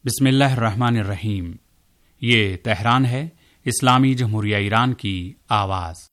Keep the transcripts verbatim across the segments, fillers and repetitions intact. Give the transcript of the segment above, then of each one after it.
बिस्मिल्लाहिर्रहमानिर्रहीम। ये तेहरान है, इस्लामी जमहूरिया ईरान की आवाज़।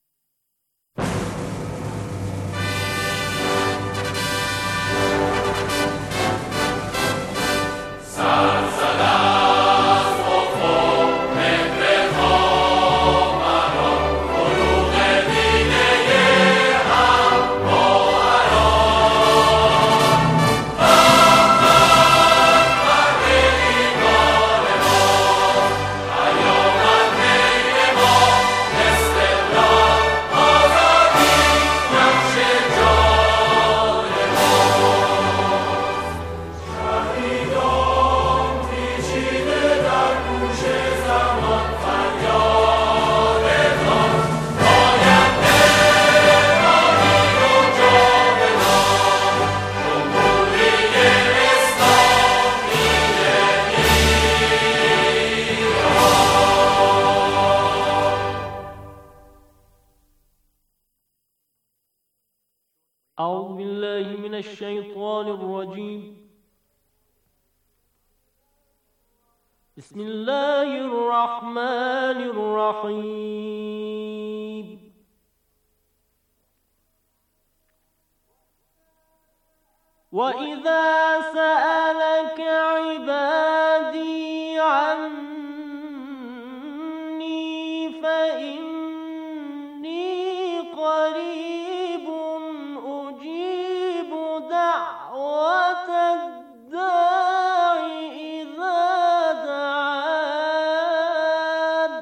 أعوذ بالله من الشيطان الرجيم بسم الله الرحمن الرحيم وإذا سألك عبادي عني فإني قريب أجيب دعوة الداع إذا دعان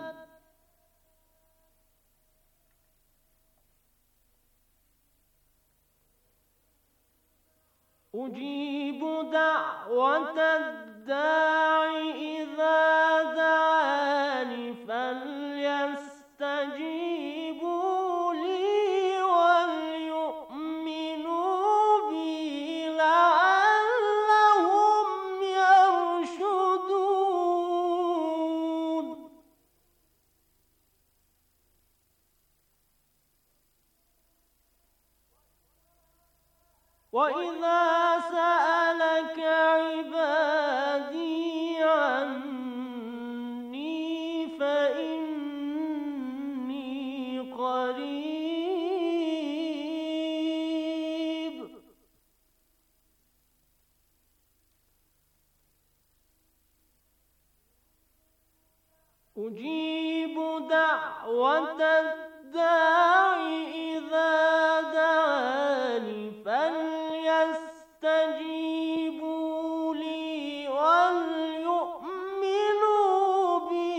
أجيب دعوة الداع إذا دعان فليستجيبوا لي وليؤمنوا بي لعلهم يرشدون وإذا سألك عبادي عني فإني قريب أجيب دعوة الداع إذا دعان فليستجيبوا لي وليؤمنوا بي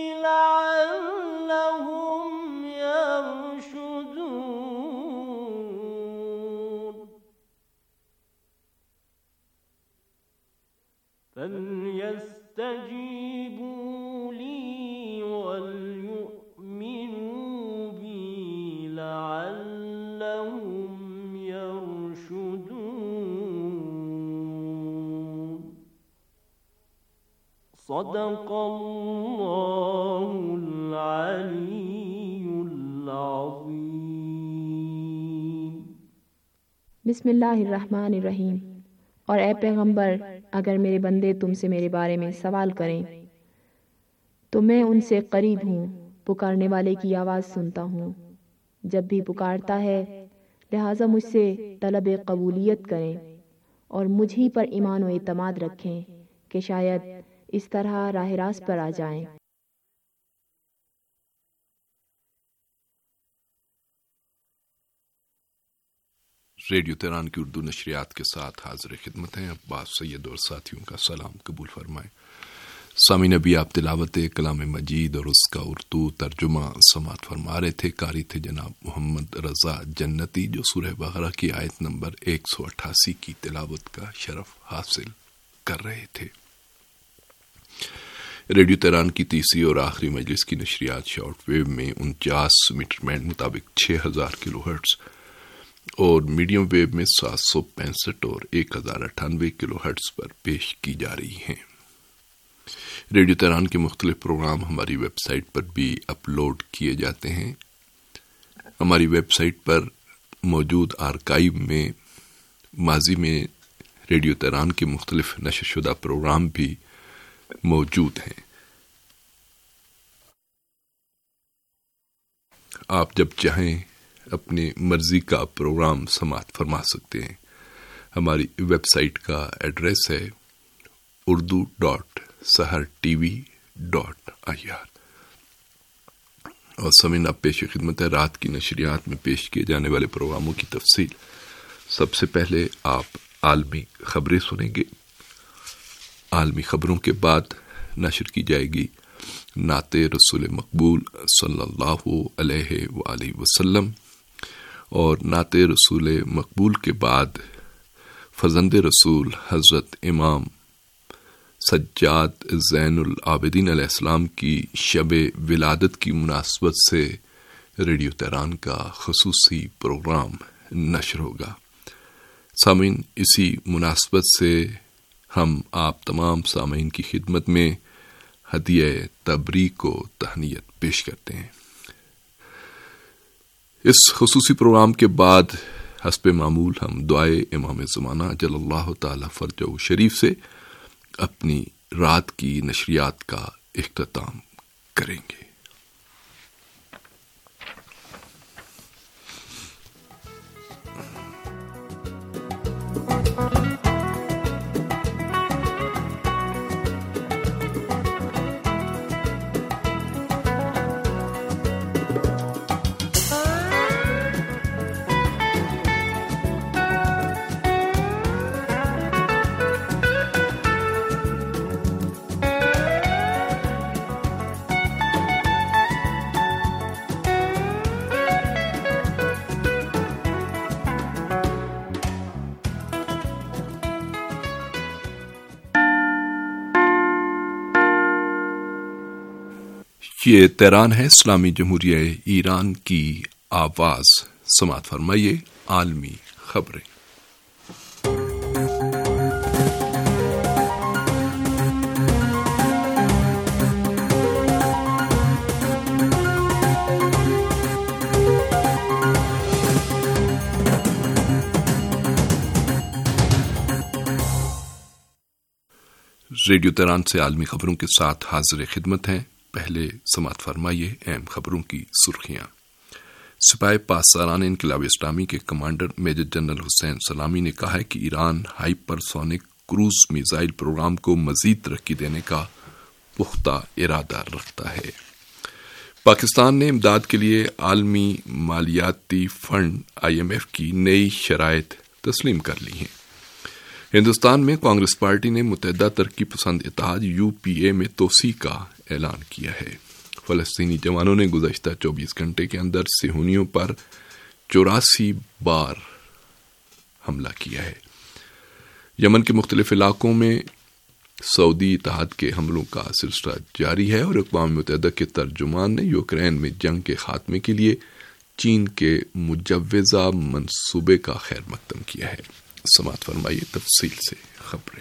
لعلهم يرشدون فليستجيبوا لي وليؤمنوا بي لعلهم يرشدون صدق الله العلي العظيم। बिस्मिल्लाहिर्रहमानिर्रहीम। और ए पैगंबर, अगर मेरे बंदे तुमसे मेरे बारे में सवाल करें तो मैं उनसे करीब हूँ, पुकारने वाले की आवाज़ सुनता हूँ जब भी पुकारता है। लिहाजा मुझसे तलब कबूलियत करें और मुझ ही पर ईमान व एतमाद रखें कि शायद इस तरह राह रास्त पर आ जाएं। रेडियो तेहरान की उर्दू नशरियात के साथ हाजिर खिदमत हैं। अब्बास सैयद और साथियों का सलाम कबूल फरमाएं। सामीन, अभी आप तिलावत कलाम मजीद और उसका उर्दू तर्जुमा समात फरमा रहे थे। कारी थे जनाब मोहम्मद रजा जन्नती, जो सूरह बकरा की आयत नंबर एक सौ अट्ठासी की तिलावत का शरफ हासिल कर रहे थे। रेडियो तेहरान की तीसरी और आखिरी मजलिस की नशरियात शॉर्ट वेव में उनचास मीटर बैंड मुताबिक छह हजार किलो हर्ट्ज और मीडियम वेव में सात सौ पैंसठ और एक हजार अट्ठानवे किलो हर्ट्ज पर पेश की जा रही हैं। रेडियो तेहरान के मुख्तलिफ प्रोग्राम हमारी वेबसाइट पर भी अपलोड किए जाते हैं। हमारी वेबसाइट पर मौजूद आर्काइव में माजी में रेडियो तेहरान के मुख्तलिफ नशरशुदा प्रोग्राम भी موجود ہیں۔ آپ جب چاہیں اپنی مرضی کا پروگرام سماعت فرما سکتے ہیں۔ ہماری ویب سائٹ کا ایڈریس ہے Urdu dot Sahar T V dot I R, اور سمعین اب پیش خدمت ہے رات کی نشریات میں پیش کیے جانے والے پروگراموں کی تفصیل۔ سب سے پہلے آپ عالمی خبریں سنیں گے۔ عالمی خبروں کے بعد نشر کی جائے گی نعت رسول مقبول صلی اللہ علیہ وآلہ وسلم، اور نعت رسول مقبول کے بعد فزند رسول حضرت امام سجاد زین العابدین علیہ السلام کی شب ولادت کی مناسبت سے ریڈیو تہران کا خصوصی پروگرام نشر ہوگا۔ سامعین، اسی مناسبت سے ہم آپ تمام سامعین کی خدمت میں ہدیہ تبریک و تہنیت پیش کرتے ہیں۔ اس خصوصی پروگرام کے بعد حسب معمول ہم دعائے امام زمانہ جل اللہ تعالی فرجہ شریف سے اپنی رات کی نشریات کا اختتام کریں گے۔ یہ تہران ہے، اسلامی جمہوریہ ایران کی آواز۔ سماعت فرمائیے عالمی خبریں۔ ریڈیو تہران سے عالمی خبروں کے ساتھ حاضر خدمت ہیں۔ پہلے سماعت فرمائیے اہم خبروں کی سرخیاں۔ سپاہی پاسداران انقلاب اسلامی کے کمانڈر میجر جنرل حسین سلامی نے کہا ہے کہ Iran hypersonic cruise missile programme کو مزید ترقی دینے کا پختہ ارادہ رکھتا ہے۔ پاکستان نے امداد کے لیے عالمی مالیاتی فنڈ آئی ایم ایف کی نئی شرائط تسلیم کر لی ہیں۔ ہندوستان میں کانگریس پارٹی نے متحدہ ترقی پسند اتحاد یو پی اے میں توسیع کا اعلان کیا ہے۔ فلسطینی جوانوں نے گزشتہ چوبیس گھنٹے کے اندر صہیونیوں پر چوراسی بار حملہ کیا ہے۔ یمن کے مختلف علاقوں میں سعودی اتحاد کے حملوں کا سلسلہ جاری ہے، اور اقوام متحدہ کے ترجمان نے یوکرین میں جنگ کے خاتمے کے لیے چین کے مجوزہ منصوبے کا خیر مقدم کیا ہے۔ سماعت فرمائیے تفصیل سے خبریں۔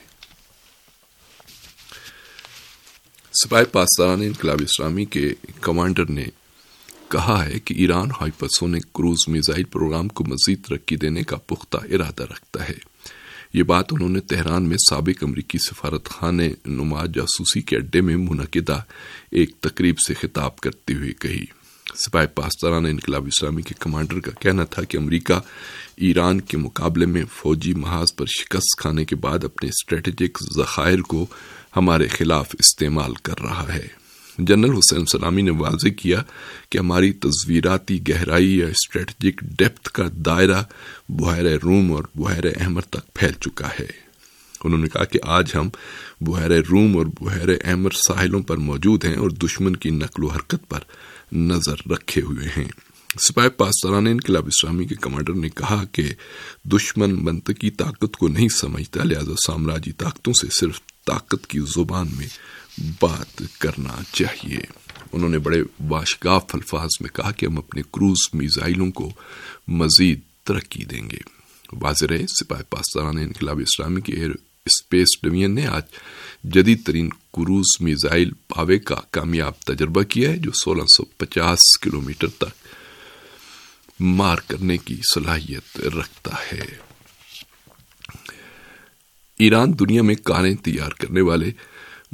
سپاہی پاسداران انقلاب اسلامی کے کمانڈر نے کہا ہے کہ Iran hypersonic cruise missile programme کو مزید ترقی دینے کا پختہ ارادہ رکھتا ہے۔ یہ بات انہوں نے تہران میں سابق امریکی سفارت خانے نما جاسوسی کے اڈے میں منعقدہ ایک تقریب سے خطاب کرتے ہوئے کہی۔ سپاہی پاسداران انقلاب اسلامی کے کمانڈر کا کہنا تھا کہ امریکہ ایران کے مقابلے میں فوجی محاذ پر شکست کھانے کے بعد اپنے اسٹریٹجک ذخائر کو ہمارے خلاف استعمال کر رہا ہے۔ جنرل حسین سلامی نے واضح کیا کہ ہماری تصویراتی گہرائی یا اسٹریٹجک ڈیپتھ کا دائرہ بحیرہ روم اور بحیرہ احمر تک پھیل چکا ہے۔ انہوں نے کہا کہ آج ہم بحیرہ روم اور بحیرہ احمر ساحلوں پر موجود ہیں اور دشمن کی نقل و حرکت پر نظر رکھے ہوئے ہیں۔ سپاہی پاسداران انقلاب اسلامی کے کمانڈر نے کہا کہ دشمن منطقی طاقت کو نہیں سمجھتا، لہذا سامراجی طاقتوں سے صرف طاقت کی زبان میں بات کرنا چاہیے۔ انہوں نے بڑے واشگاف الفاظ میں کہا کہ ہم اپنے کروز میزائلوں کو مزید ترقی دیں گے۔ واضح رہے، سپاہی پاسداران انقلاب اسلامی کے ایئر اسپیس ڈویژن نے آج جدید ترین کروز میزائل پاوے کا کامیاب تجربہ کیا ہے، جو سولہ سو پچاس کلومیٹر تک مار کرنے کی صلاحیت رکھتا ہے۔ ایران دنیا میں کاریں تیار کرنے والے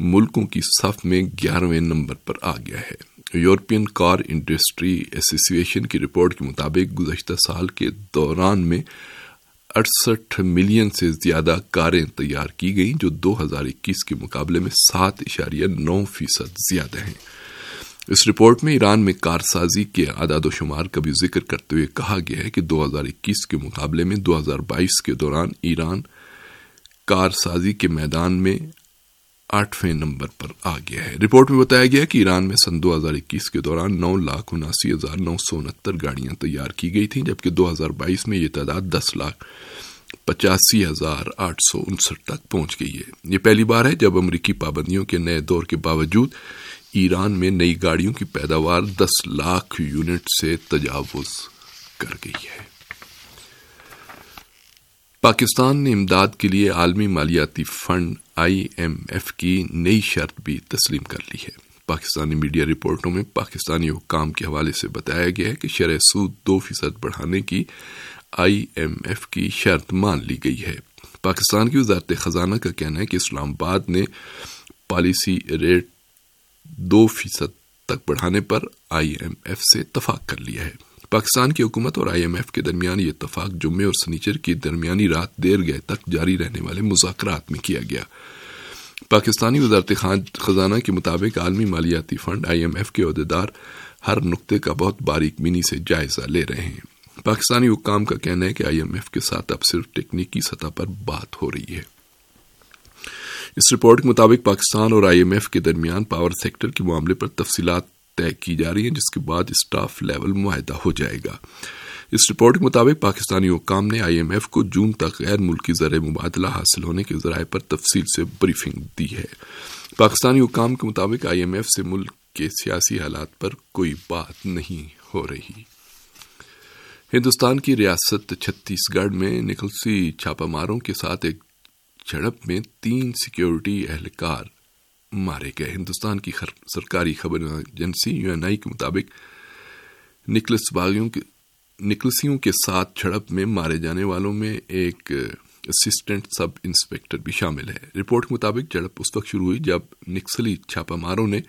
ملکوں کی صف میں گیارہویں نمبر پر آ گیا ہے۔ یورپین کار انڈسٹری ایسوسی ایشن کی رپورٹ کے مطابق گزشتہ سال کے دوران میں اڑسٹھ ملین سے زیادہ کاریں تیار کی گئیں، جو دو ہزار اکیس کے مقابلے میں سات اشاریہ نو فیصد زیادہ ہیں۔ اس رپورٹ میں ایران میں کارسازی کے اعداد و شمار کا بھی ذکر کرتے ہوئے کہا گیا ہے کہ دو ہزار اکیس کے مقابلے میں دو ہزار بائیس کے دوران ایران کارسازی کے میدان میں آٹھویں نمبر پر آ گیا ہے۔ رپورٹ میں بتایا گیا کہ ایران میں سن دو ہزار اکیس کے دوران نو لاکھ اناسی ہزار نو سو انہتر گاڑیاں تیار کی گئی تھیں، جبکہ دو ہزار بائیس میں یہ تعداد دس لاکھ پچاسی ہزار آٹھ سو انسٹھ تک پہنچ گئی ہے۔ یہ پہلی بار ہے جب امریکی پابندیوں کے نئے دور کے باوجود ایران میں نئی گاڑیوں کی پیداوار دس لاکھ یونٹ سے تجاوز کر گئی ہے۔ پاکستان نے امداد کے لیے عالمی مالیاتی فنڈ آئی ایم ایف کی نئی شرط بھی تسلیم کر لی ہے۔ پاکستانی میڈیا رپورٹوں میں پاکستانی حکام کے حوالے سے بتایا گیا ہے کہ شرح سود دو فیصد بڑھانے کی آئی ایم ایف کی شرط مان لی گئی ہے۔ پاکستان کی وزارت خزانہ کا کہنا ہے کہ اسلام آباد نے پالیسی ریٹ دو فیصد تک بڑھانے پر آئی ایم ایف سے اتفاق کر لیا ہے۔ پاکستان کی حکومت اور آئی ایم ایف کے درمیان یہ اتفاق جمعے اور سنیچر کی درمیانی رات دیر گئے تک جاری رہنے والے مذاکرات میں کیا گیا۔ پاکستانی وزارت خزانہ کے مطابق عالمی مالیاتی فنڈ آئی ایم ایف کے عہدیدار ہر نقطے کا بہت باریک بینی سے جائزہ لے رہے ہیں۔ پاکستانی حکام کا کہنا ہے کہ آئی ایم ایف کے ساتھ اب صرف ٹیکنیکی سطح پر بات ہو رہی ہے۔ اس رپورٹ کے مطابق پاکستان اور آئی ایم ایف کے درمیان پاور سیکٹر کے معاملے پر تفصیلات طے کی جا رہی ہیں، جس کے بعد اسٹاف لیول معاہدہ ہو جائے گا۔ اس رپورٹ کے مطابق پاکستانی حکام نے آئی ایم ایف کو جون تک غیر ملکی زر مبادلہ حاصل ہونے کے ذرائع پر تفصیل سے بریفنگ دی ہے۔ پاکستانی حکام کے مطابق آئی ایم ایف سے ملک کے سیاسی حالات پر کوئی بات نہیں ہو رہی۔ ہندوستان کی ریاست چھتیس گڑھ میں نکلسی چھاپہ ماروں کے ساتھ ایک جھڑپ میں تین سیکیورٹی اہلکار مارے گئے۔ ہندوستان کی سرکاری خبر ایجنسی یو این آئی کے مطابق نکلس باغیوں کے نکلسیوں کے ساتھ جھڑپ میں مارے جانے والوں میں ایک اسسٹنٹ سب انسپکٹر بھی شامل ہے۔ رپورٹ کے مطابق جھڑپ اس وقت شروع ہوئی جب نکسلی چھاپہ ماروں نے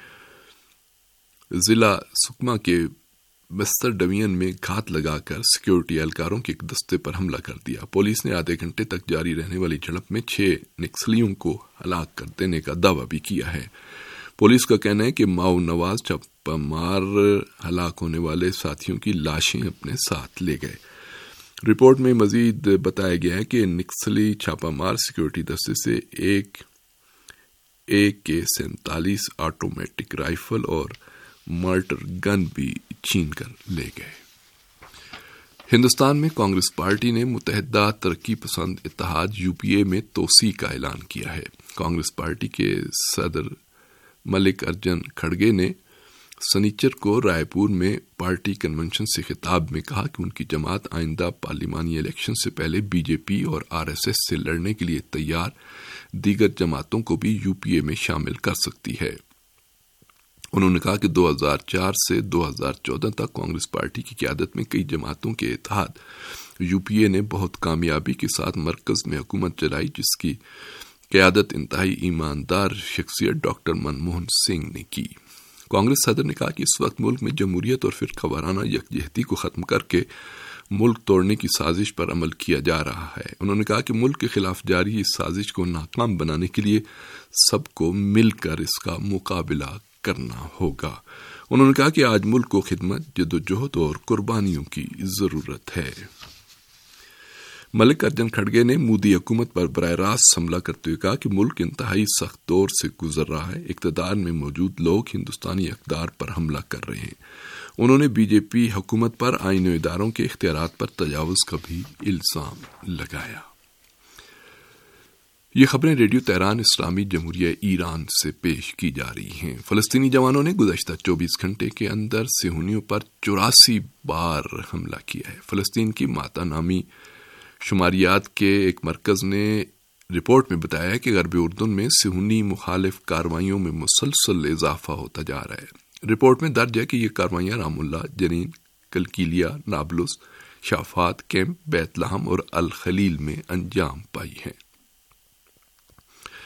ضلع سکما کے بستر ڈویژن میں گھات لگا کر سیکیورٹی اہلکاروں کے ایک دستے پر حملہ کر دیا۔ پولیس نے آدھے گھنٹے تک جاری رہنے والی جھڑپ میں چھ نکسلیوں کو ہلاک کر دینے کا دعویٰ بھی کیا ہے۔ پولیس کا کہنا ہے کہ ماؤ نواز چھاپہ مار ہلاک ہونے والے ساتھیوں کی لاشیں اپنے ساتھ لے گئے۔ رپورٹ میں مزید بتایا گیا ہے کہ نکسلی چھاپہ مار سیکیورٹی دستے سے ایک اے کے سینتالیس آٹومیٹک رائفل اور مارٹر گن بھی چھین کر لے گئے۔ ہندوستان میں کانگریس پارٹی نے متحدہ ترقی پسند اتحاد یو پی اے میں توسیع کا اعلان کیا ہے۔ کانگریس پارٹی کے صدر ملک ارجن کھڑگے نے سنیچر کو رائے پور میں پارٹی کنونشن سے خطاب میں کہا کہ ان کی جماعت آئندہ پارلیمانی الیکشن سے پہلے بی جے پی اور آر ایس ایس سے لڑنے کے لیے تیار دیگر جماعتوں کو بھی یو پی اے میں شامل کر سکتی ہے۔ انہوں نے کہا کہ دو ہزار چار سے دو ہزار چودہ تک کانگریس پارٹی کی قیادت میں کئی جماعتوں کے اتحاد یو پی اے نے بہت کامیابی کے ساتھ مرکز میں حکومت چلائی، جس کی قیادت انتہائی ایماندار شخصیت ڈاکٹر منموہن سنگھ نے کی۔ کانگریس صدر نے کہا کہ اس وقت ملک میں جمہوریت اور فرقہ وارانہ یکجہتی کو ختم کر کے ملک توڑنے کی سازش پر عمل کیا جا رہا ہے۔ انہوں نے کہا کہ ملک کے خلاف جاری اس سازش کو ناکام بنانے کے لیے سب کو مل کر اس کا مقابلہ کرنا ہوگا۔ انہوں نے کہا کہ آج ملک کو خدمت، جدوجہد اور قربانیوں کی ضرورت ہے۔ ملک ارجن کھڑگے نے مودی حکومت پر براہ راست حملہ کرتے ہوئے کہا کہ ملک انتہائی سخت دور سے گزر رہا ہے، اقتدار میں موجود لوگ ہندوستانی اقدار پر حملہ کر رہے ہیں۔ انہوں نے بی جے پی حکومت پر آئین و اداروں کے اختیارات پر تجاوز کا بھی الزام لگایا۔ یہ خبریں ریڈیو تہران اسلامی جمہوریہ ایران سے پیش کی جا رہی ہیں۔ فلسطینی جوانوں نے گزشتہ چوبیس گھنٹے کے اندر صہیونیوں پر چوراسی بار حملہ کیا ہے۔ فلسطین کی ماتا نامی شماریات کے ایک مرکز نے رپورٹ میں بتایا کہ غربی اردن میں صہیونی مخالف کارروائیوں میں مسلسل اضافہ ہوتا جا رہا ہے۔ رپورٹ میں درج ہے کہ یہ کارروائیاں رام اللہ، جنین، کلکیلیا، نابلس، شافات، کیمپ، بیت لحم اور الخلیل میں انجام پائی ہیں۔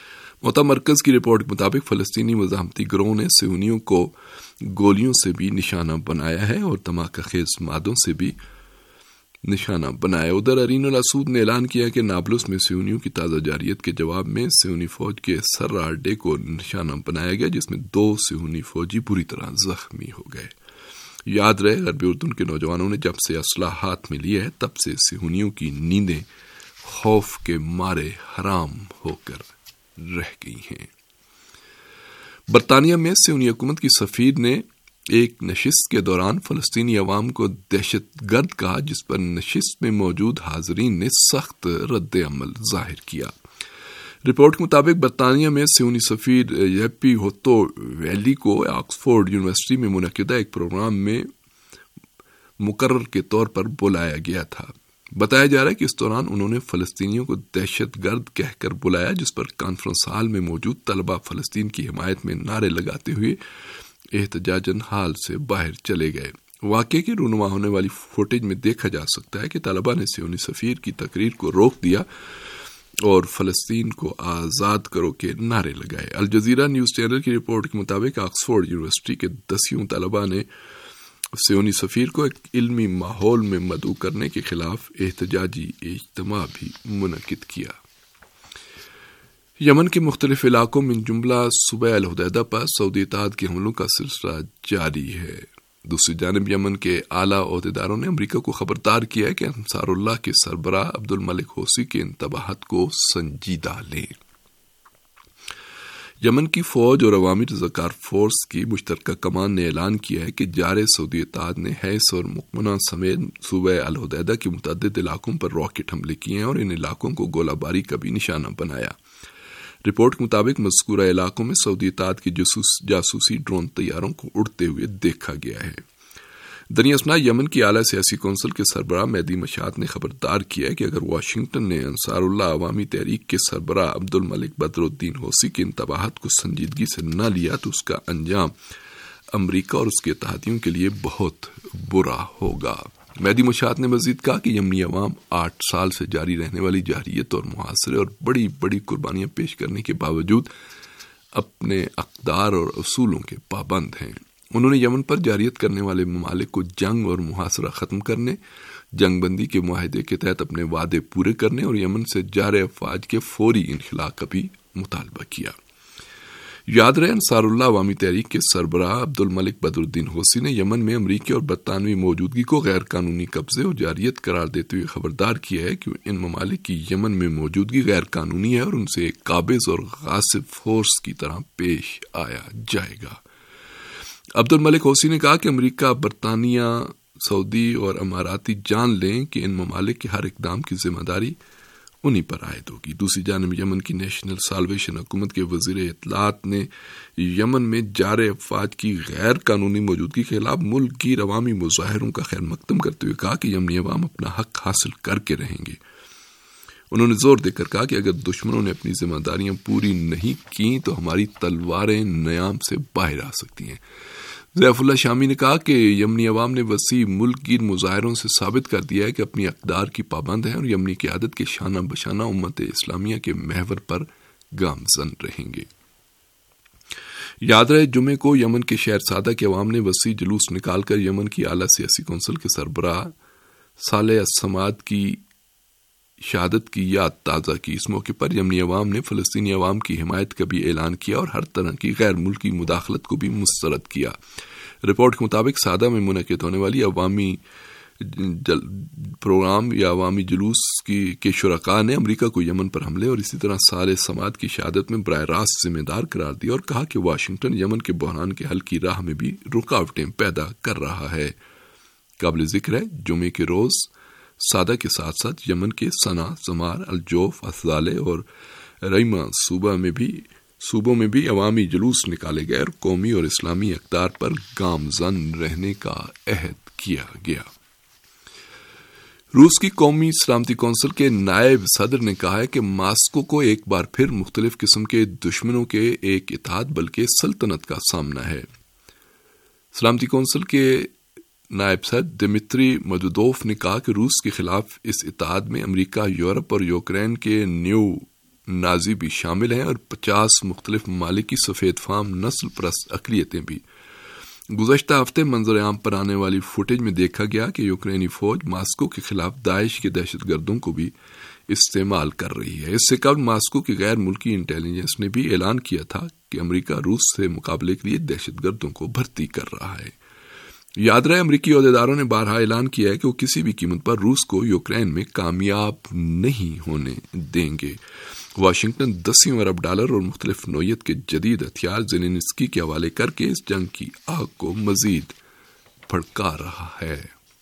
موتا مرکز کی رپورٹ کے مطابق فلسطینی مزاحمتی گروہ نے صہیونیوں کو گولیوں سے بھی نشانہ بنایا ہے اور دھماکہ خیز مادوں سے بھی نشانہ بنایا۔ ادھر ارین الاسود نے اعلان کیا کہ نابلس میں صہیونیوں کی تازہ جارحیت کے جواب میں صہیونی فوج کے سرا اڈے کو نشانہ بنایا گیا، جس میں دو صہیونی فوجی بری طرح زخمی ہو گئے۔ یاد رہے غربی اردن کے نوجوانوں نے جب سے اسلحہ ہاتھ میں لیا ہے تب سے صہیونیوں کی نیندیں خوف کے مارے حرام ہو کر رہ گئی ہیں۔ برطانیہ میں صہیونی حکومت کی سفیر نے ایک نشست کے دوران فلسطینی عوام کو دہشت گرد کہا، جس پر نشست میں موجود حاضرین نے سخت رد عمل ظاہر کیا۔ رپورٹ کے مطابق برطانیہ میں صہیونی سفیر یپی ہوتو ویلی کو آکسفورڈ یونیورسٹی میں منعقدہ ایک پروگرام میں مقرر کے طور پر بلایا گیا تھا۔ بتایا جا رہا ہے کہ اس دوران انہوں نے فلسطینیوں کو دہشت گرد کہہ کر بلایا، جس پر کانفرنس ہال میں موجود طلبہ فلسطین کی حمایت میں نعرے لگاتے ہوئے احتجاجاً ہال سے باہر چلے گئے۔ واقعے کی رونما ہونے والی فوٹیج میں دیکھا جا سکتا ہے کہ طلبہ نے صہیونی سفیر کی تقریر کو روک دیا اور فلسطین کو آزاد کرو کے نعرے لگائے۔ الجزیرہ نیوز چینل کی رپورٹ کے مطابق آکسفورڈ یونیورسٹی کے دسیوں طلبہ نے صہیونی سفیر کو ایک علمی ماحول میں مدعو کرنے کے خلاف احتجاجی اجتماع بھی منعقد کیا۔ یمن کے مختلف علاقوں میں جملہ صوبہ الحدیدہ پر سعودی اتحاد کے حملوں کا سلسلہ جاری ہے۔ دوسری جانب یمن کے اعلیٰ عہدیداروں نے امریکہ کو خبردار کیا ہے کہ انصار اللہ کے سربراہ عبد الملک حوثی کے انتباہات کو سنجیدہ لیں۔ یمن کی فوج اور عوامی رضاکار فورس کی مشترکہ کمان نے اعلان کیا ہے کہ جارے سعودی اتحاد نے حیث اور مکمنہ سمیت صوبہ الحدیدہ کے متعدد علاقوں پر راکٹ حملے کیے ہیں اور ان علاقوں کو گولہ باری کا بھی نشانہ بنایا۔ رپورٹ کے مطابق مذکورہ علاقوں میں سعودی اتحاد کے جاسوسی ڈرون طیاروں کو اڑتے ہوئے دیکھا گیا ہے۔ دنیا اسنا یمن کی اعلیٰ سیاسی کونسل کے سربراہ مہدی مشات نے خبردار کیا ہے کہ اگر واشنگٹن نے انصار اللہ عوامی تحریک کے سربراہ عبد الملک بدر الدین حوثی کے انتباہات کو سنجیدگی سے نہ لیا تو اس کا انجام امریکہ اور اس کے اتحادیوں کے لیے بہت برا ہوگا۔ مہدی مشات نے مزید کہا کہ یمنی عوام آٹھ سال سے جاری رہنے والی جارحیت اور محاصرے اور بڑی بڑی قربانیاں پیش کرنے کے باوجود اپنے اقدار اور اصولوں کے پابند ہیں۔ انہوں نے یمن پر جارحیت کرنے والے ممالک کو جنگ اور محاصرہ ختم کرنے، جنگ بندی کے معاہدے کے تحت اپنے وعدے پورے کرنے اور یمن سے جارے افواج کے فوری انخلاء کا بھی مطالبہ کیا۔ یاد رہے انصار اللہ عوامی تحریک کے سربراہ عبد الملک بدر الدین حوثی نے یمن میں امریکی اور برطانوی موجودگی کو غیر قانونی قبضے اور جارحیت قرار دیتے ہوئے خبردار کیا ہے کہ ان ممالک کی یمن میں موجودگی غیر قانونی ہے اور ان سے ایک قابض اور غاصب فورس کی طرح پیش آیا جائے گا۔ عبد الملک حوثی نے کہا کہ امریکہ، برطانیہ، سعودی اور اماراتی جان لیں کہ ان ممالک کے ہر اقدام کی ذمہ داری انہی پر عائد ہوگی۔ دوسری جانب یمن کی نیشنل سالویشن حکومت کے وزیر اطلاعات نے یمن میں جارے افواج کی غیر قانونی موجودگی کے خلاف ملک گیر عوامی مظاہروں کا خیر مقدم کرتے ہوئے کہا کہ یمنی عوام اپنا حق حاصل کر کے رہیں گے۔ انہوں نے زور دے کر کہا کہ اگر دشمنوں نے اپنی ذمہ داریاں پوری نہیں کی تو ہماری تلواریں نیام سے باہر آ سکتی ہیں۔ ضیاف اللہ شامی نے کہا کہ یمنی عوام نے وسیع ملک گیر مظاہروں سے ثابت کر دیا ہے کہ اپنی اقدار کی پابند ہیں اور یمنی قیادت کے شانہ بشانہ امت اسلامیہ کے محور پر گامزن رہیں گے۔ یاد رہے جمعے کو یمن کے شہر سادہ کے عوام نے وسیع جلوس نکال کر یمن کی اعلیٰ سیاسی کونسل کے سربراہ صالح الصماد کی شہادت کی یاد تازہ کی۔ اس موقع پر یمنی عوام نے فلسطینی عوام کی حمایت کا بھی اعلان کیا اور ہر طرح کی غیر ملکی مداخلت کو بھی مسترد کیا۔ رپورٹ کے مطابق سادہ میں منعقد ہونے والی عوامی جل... پروگرام یا عوامی جلوس کی کے شرکاء نے امریکہ کو یمن پر حملے اور اسی طرح صالح الصماد کی شہادت میں براہ راست ذمہ دار قرار دیا اور کہا کہ واشنگٹن یمن کے بحران کے حل کی راہ میں بھی رکاوٹیں پیدا کر رہا ہے۔ قابل ذکر ہے جمعے کے روز سادہ کے ساتھ ساتھ یمن کے سنا، زمار، الجوف، افضالے اور ریما صوبہ میں بھی صوبوں میں بھی عوامی جلوس نکالے گئے اور قومی اور اسلامی اقدار پر گامزن رہنے کا عہد کیا گیا۔ روس کی قومی سلامتی کونسل کے نائب صدر نے کہا ہے کہ ماسکو کو ایک بار پھر مختلف قسم کے دشمنوں کے ایک اتحاد بلکہ سلطنت کا سامنا ہے۔ سلامتی کونسل کے نائب صدر دمتری مدودوف نے کہا کہ روس کے خلاف اس اتحاد میں امریکہ، یورپ اور یوکرین کے نیو نازی بھی شامل ہیں اور پچاس مختلف ممالک کی سفید فام نسل پرست اقلیتیں بھی۔ گزشتہ ہفتے منظر عام پر آنے والی فوٹیج میں دیکھا گیا کہ یوکرینی فوج ماسکو کے خلاف داعش کے دہشت گردوں کو بھی استعمال کر رہی ہے۔ اس سے قبل ماسکو کی غیر ملکی انٹیلیجنس نے بھی اعلان کیا تھا کہ امریکہ روس سے مقابلے کے لیے دہشت گردوں کو بھرتی کر رہا ہے۔ یاد رہے امریکی عہدیداروں نے بارہا اعلان کیا ہے کہ وہ کسی بھی قیمت پر روس کو یوکرین میں کامیاب نہیں ہونے دیں گے۔ واشنگٹن دسیوں ارب ڈالر اور مختلف نوعیت کے جدید ہتھیار زیلنسکی کے حوالے کر کے اس جنگ کی آگ کو مزید بھڑکا رہا ہے۔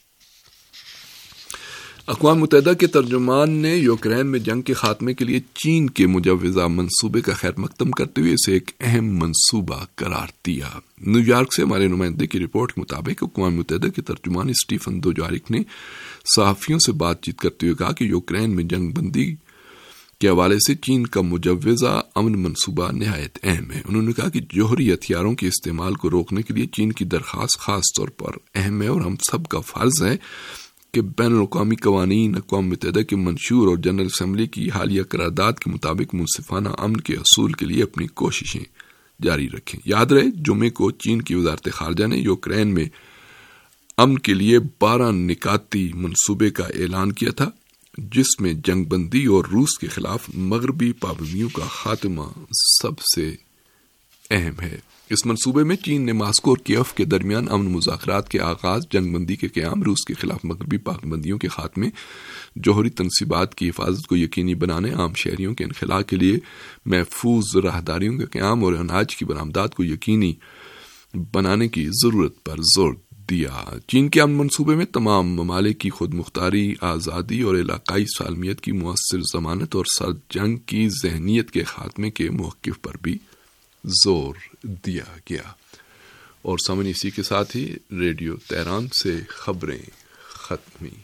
اقوام متحدہ کے ترجمان نے یوکرین میں جنگ کے خاتمے کے لیے چین کے مجوزہ منصوبے کا خیر مقدم کرتے ہوئے اسے ایک اہم منصوبہ قرار دیا۔ نیو یارک سے ہمارے نمائندے کی رپورٹ کے مطابق اقوام متحدہ کے ترجمان اسٹیفن دوجارک نے صحافیوں سے بات چیت کرتے ہوئے کہا کہ یوکرین میں جنگ بندی کے حوالے سے چین کا مجوزہ امن منصوبہ نہایت اہم ہے۔ انہوں نے کہا کہ جوہری ہتھیاروں کے استعمال کو روکنے کے لیے چین کی درخواست خاص طور پر اہم ہے اور ہم سب کا فرض ہے کہ بین الاقوامی قوانین، اقوام متحدہ کے منشور اور جنرل اسمبلی کی حالیہ قرارداد کے مطابق منصفانہ امن کے حصول کے لیے اپنی کوششیں جاری رکھیں۔ یاد رہے جمعے کو چین کی وزارت خارجہ نے یوکرین میں امن کے لیے بارہ نکاتی منصوبے کا اعلان کیا تھا، جس میں جنگ بندی اور روس کے خلاف مغربی پابندیوں کا خاتمہ سب سے اہم ہے۔ اس منصوبے میں چین نے ماسکو اور کیف کے درمیان امن مذاکرات کے آغاز، جنگ بندی کے قیام، روس کے خلاف مغربی پابندیوں کے خاتمے، جوہری تنصیبات کی حفاظت کو یقینی بنانے، عام شہریوں کے انخلاء کے لیے محفوظ راہداریوں کا قیام اور اناج کی برآمدات کو یقینی بنانے کی ضرورت پر زور دیا۔ چین کے امن منصوبے میں تمام ممالک کی خود مختاری، آزادی اور علاقائی سالمیت کی مؤثر ضمانت اور سرد جنگ کی ذہنیت کے خاتمے کے موقف پر بھی زور دیا گیا۔ اور سامنے اسی کے ساتھ ہی ریڈیو تہران سے خبریں ختم ہوئی۔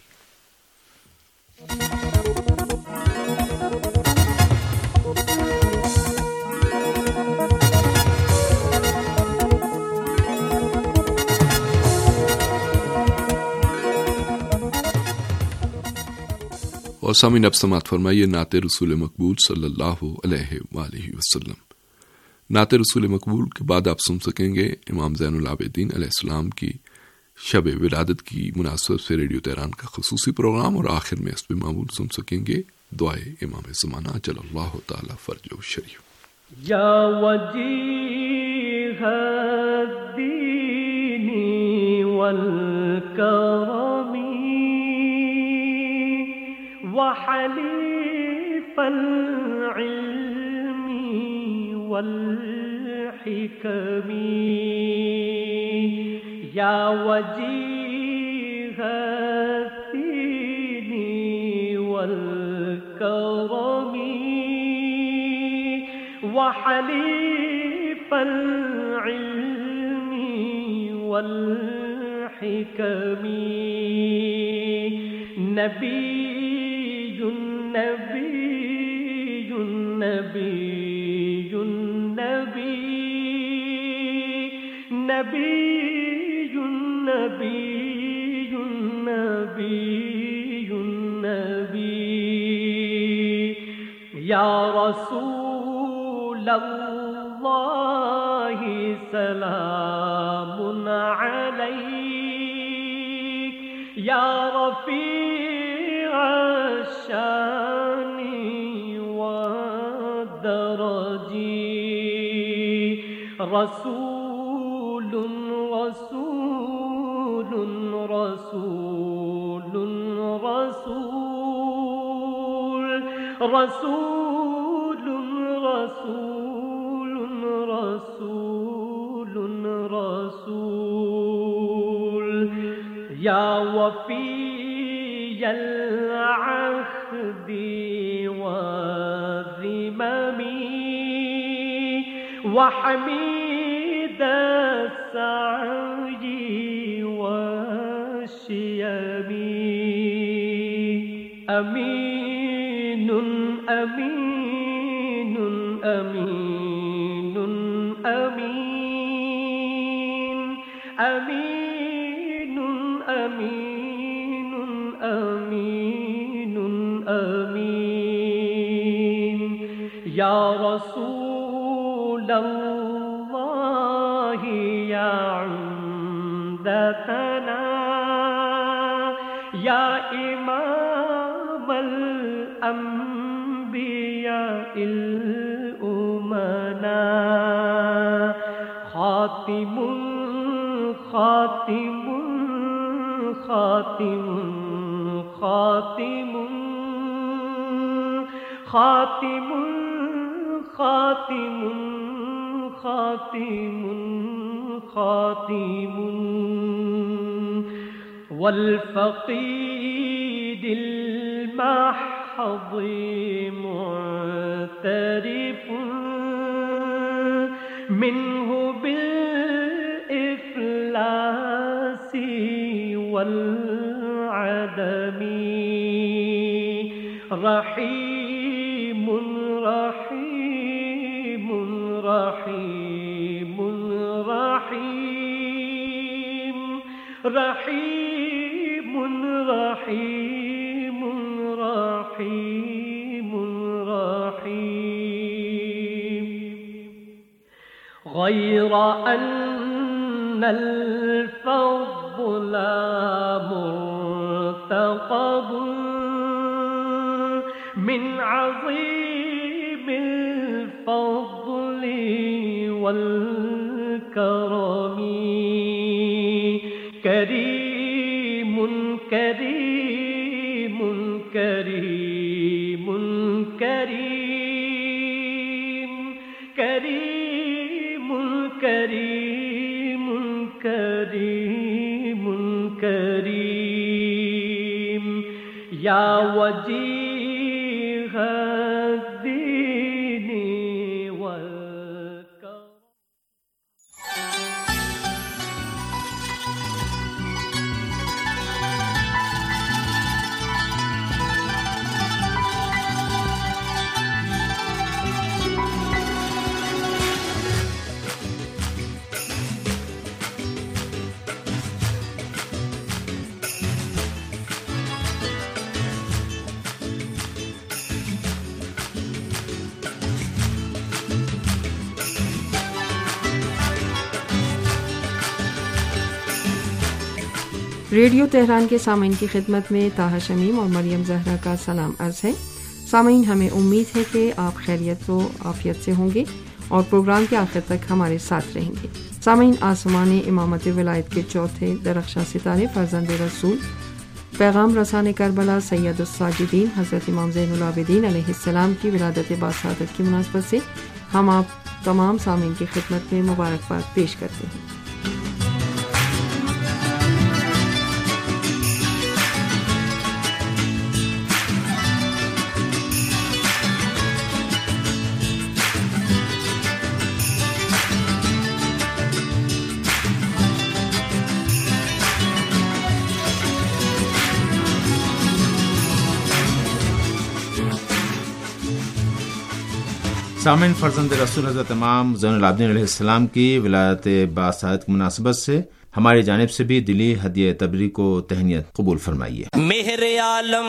اور سامعین اب سماعت فرمائیے نعت رسول مقبول صلی اللہ علیہ وآلہ وسلم۔ نعت رسول مقبول کے بعد آپ سن سکیں گے امام زین العابدین علیہ السلام کی شب ولادت کی مناسبت سے ریڈیو تہران کا خصوصی پروگرام، اور آخر میں اس پہ معمول سن سکیں گے دعائے امام زمانہ جل اللہ تعالی فرجہ شریف۔ یا وجیہ الدین والکرم وحلیف العلم والحکم، یا وجیہ الدین والکرم وحلیف العلم والحکم، نبی نبی نبی نبی نبی نبی نبی نبی، یا رسول اللہ سلام علیک، یا رفیع الشان والدرج، رسول رسول رسول رسول رسول رسول رسول رسول، یا وفی العہد والذمم وحمید السعی والشیم، امین امین امین امین امین امین امین امین، یا رسول اللہ یا عمدتنا یا امام الانبیاء الامنا خاتم خاتم خاتم خاتم خاتم خاتم خاتم خاتم والفقيد المحض معترف منه بالإفلاس والعدم رحيم رحيم رحيم رحيم رحيم رحيم رحيم رحيم غير أن الفضل مرتقب من عظيم الفضل والكرم كريم كريم كريم كريم كريم كريم كريم كريم يا وجيه الدين والكرم. ریڈیو تہران کے سامعین کی خدمت میں طاہر شمیم اور مریم زہرا کا سلام عرض ہے. سامعین، ہمیں امید ہے کہ آپ خیریت و عافیت سے ہوں گے اور پروگرام کے آخر تک ہمارے ساتھ رہیں گے. سامعین، آسمان امامت ولایت کے چوتھے درخشاں ستارے فرزند رسول پیغام رسان کربلا سید الساجدین حضرت امام زین العابدین علیہ السلام کی ولادت باسعادت کی مناسبت سے ہم آپ تمام سامعین کی خدمت میں مبارکباد پیش کرتے ہیں. سامعین، فرزند رسول حضرت امام زین العابدین علیہ السلام کی ولادت باسعادت کی مناسبت سے ہماری جانب سے بھی دلی ہدیہ تبریک و تہنیت قبول فرمائیے. مہر عالم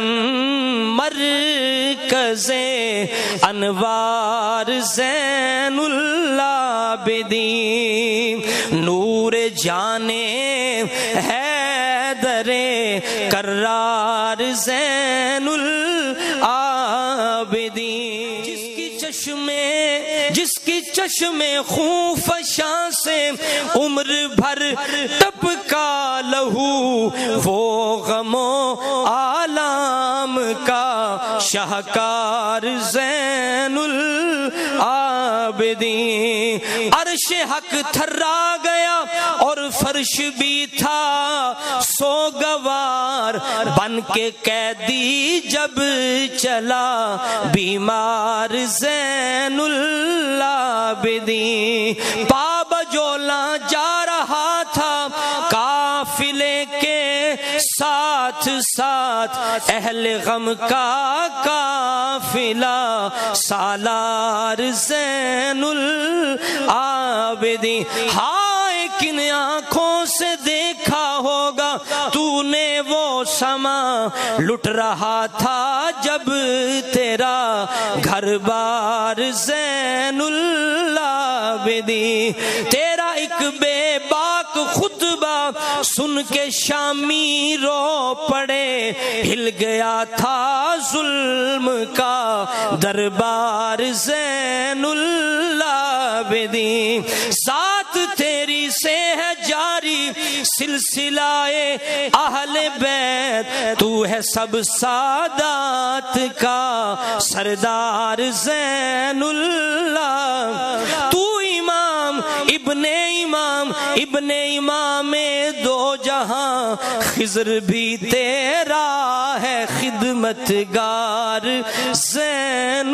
مرکز انوار زین العابدین نور جانے حیدر کرار زین العابدین جس کی چشمے جس کی چشمے خون فشاں سے عمر بھر تب کا لہو وہ غم و آلام کا شاہکار زین العابدین. عرش حق تھرا گیا اور فرش بھی تھا سوگوار بن کے قیدی جب چلا بیمار زین العابدین. پاب جولا جا رہا تھا قافلے کے ساتھ ساتھ اہل غم کا قافلہ سالار زین العابدین. ہائے کن آنکھوں سے دیکھا ہوگا تو نے وہ سما لٹ رہا تھا جب تیرا گھر بار زین العابدین. تیرا ایک بے باک خطبہ سن کے شامی رو پڑے, ہل گیا تھا ظلم کا دربار زین العابدین. ذات تیری سے ہے جاری سلسلہ اہل بیت, تو ہے سب سادات کا سردار زین اللہ. تو امام ابن امام ابن امام دو جہاں, خضر بھی تیرا ہے خدمتگار زین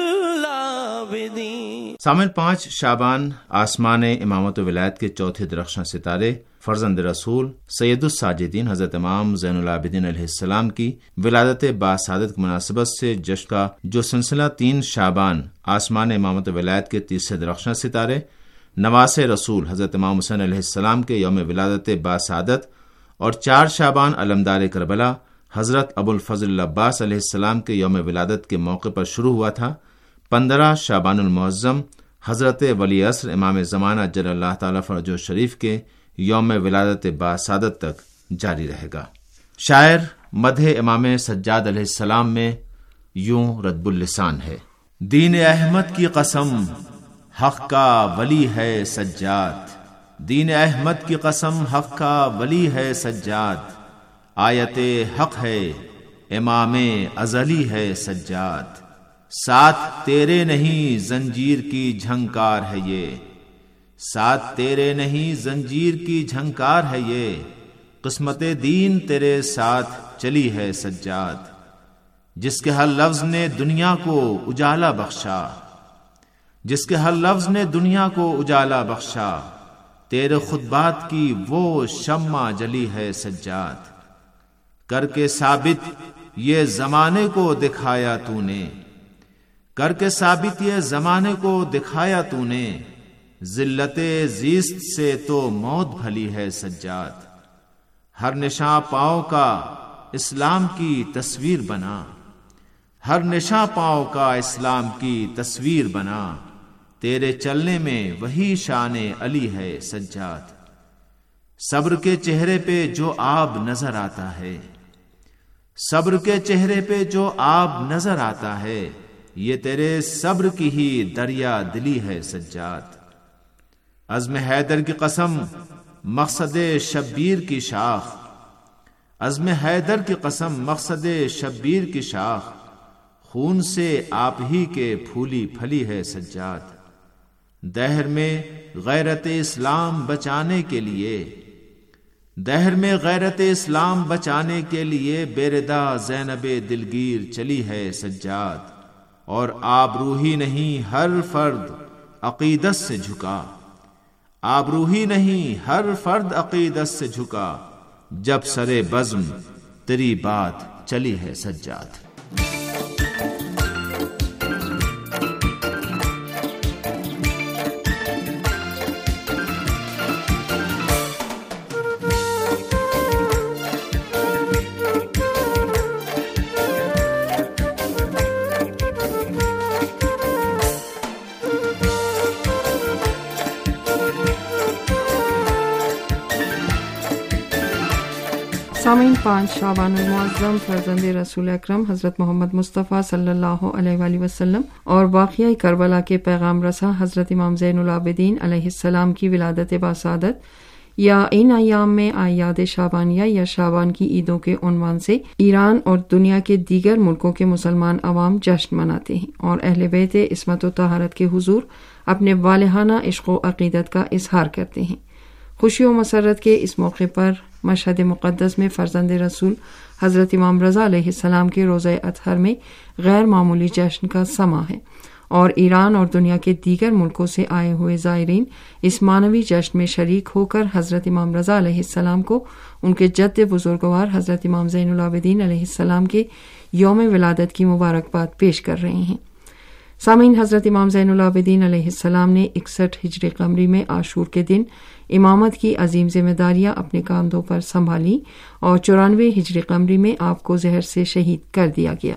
العابدین. سامن پانچ شعبان آسمان امامت و ولایت کے چوتھے درخشاں ستارے فرزند رسول سید الساجدین حضرت امام زین العابدین علیہ السلام کی ولادت باسعادت کی مناسبت سے جشن کا جو سلسلہ تین شعبان آسمان امامت و ولایت کے تیسرے درخشاں ستارے نواس رسول حضرت امام حسین علیہ السلام کے یوم ولادت باسعادت اور چار شعبان علمدار کربلا حضرت ابو الفضل العباس علیہ السلام کے یوم ولادت کے موقع پر شروع ہوا تھا. پندرہ شعبان المعظم حضرت ولی عصر امام زمانہ جل اللہ تعالیٰ فرجہ شریف کے یوم ولادت باسعادت تک جاری رہے گا. شاعر مدح امام سجاد علیہ السلام میں یوں ردب اللسان ہے: دین احمد کی قسم حق کا ولی ہے سجاد, دین احمد کی قسم حق کا ولی ہے سجاد, آیت حق ہے امام ازلی ہے سجاد, ساتھ تیرے نہیں زنجیر کی جھنکار ہے یہ, ساتھ تیرے نہیں زنجیر کی جھنکار ہے یہ, قسمت دین تیرے ساتھ چلی ہے سجاد, جس کے ہر لفظ نے دنیا کو اجالا بخشا, جس کے ہر لفظ نے دنیا کو اجالا بخشا, تیرے خطبات کی وہ شمع جلی ہے سجاد, کر کے ثابت یہ زمانے کو دکھایا تو نے, کر کے ثابت یہ زمانے کو دکھایا تو نے, ذلت زیست سے تو موت بھلی ہے سجاد, ہر نشاں پاؤں کا اسلام کی تصویر بنا, ہر نشاں پاؤں کا اسلام کی تصویر بنا, تیرے چلنے میں وہی شان علی ہے سجاد, صبر کے چہرے پہ جو آب نظر آتا ہے, صبر کے چہرے پہ جو آب نظر آتا ہے, یہ تیرے صبر کی ہی دریا دلی ہے سجاد, عزم حیدر کی قسم مقصد شبیر کی شاخ, عزم حیدر کی قسم مقصد شبیر کی شاخ, خون سے آپ ہی کے پھولی پھلی ہے سجاد, دہر میں غیرت اسلام بچانے کے لیے, دہر میں غیرت اسلام بچانے کے لیے بیردا زینب دلگیر چلی ہے سجاد, اور آبروہی نہیں ہر فرد عقیدت سے جھکا, آبروہی نہیں ہر فرد عقیدت سے جھکا, جب سرے بزم تیری بات چلی ہے سجاد. سامعین، پانچ شعبان المعظم فرزند رسول اکرم حضرت محمد مصطفیٰ صلی اللہ علیہ وآلہ وسلم اور واقعہ کربلا کے پیغام رساں حضرت امام زین العابدین علیہ السلام کی ولادت باسعادت یا ان ایام میں اعیاد شعبانیہ یا شعبان کی عیدوں کے عنوان سے ایران اور دنیا کے دیگر ملکوں کے مسلمان عوام جشن مناتے ہیں اور اہل بیت عصمت و طہارت کے حضور اپنے والہانہ عشق و عقیدت کا اظہار کرتے ہیں. خوشی و مسرت کے اس موقع پر مشہد مقدس میں فرزند رسول حضرت امام رضا علیہ السلام کے روزہ اطہر میں غیر معمولی جشن کا سماں ہے اور ایران اور دنیا کے دیگر ملکوں سے آئے ہوئے زائرین اس معنوی جشن میں شریک ہو کر حضرت امام رضا علیہ السلام کو ان کے جد بزرگوار حضرت امام زین العابدین علیہ السلام کے یوم ولادت کی مبارکباد پیش کر رہے ہیں. سامعین، حضرت امام زین العابدین علیہ السلام نے اکسٹھ ہجری قمری میں عاشور کے دن امامت کی عظیم ذمہ داریاں اپنے کاندھوں پر سنبھالی اور چورانوے ہجری قمری میں آپ کو زہر سے شہید کر دیا گیا.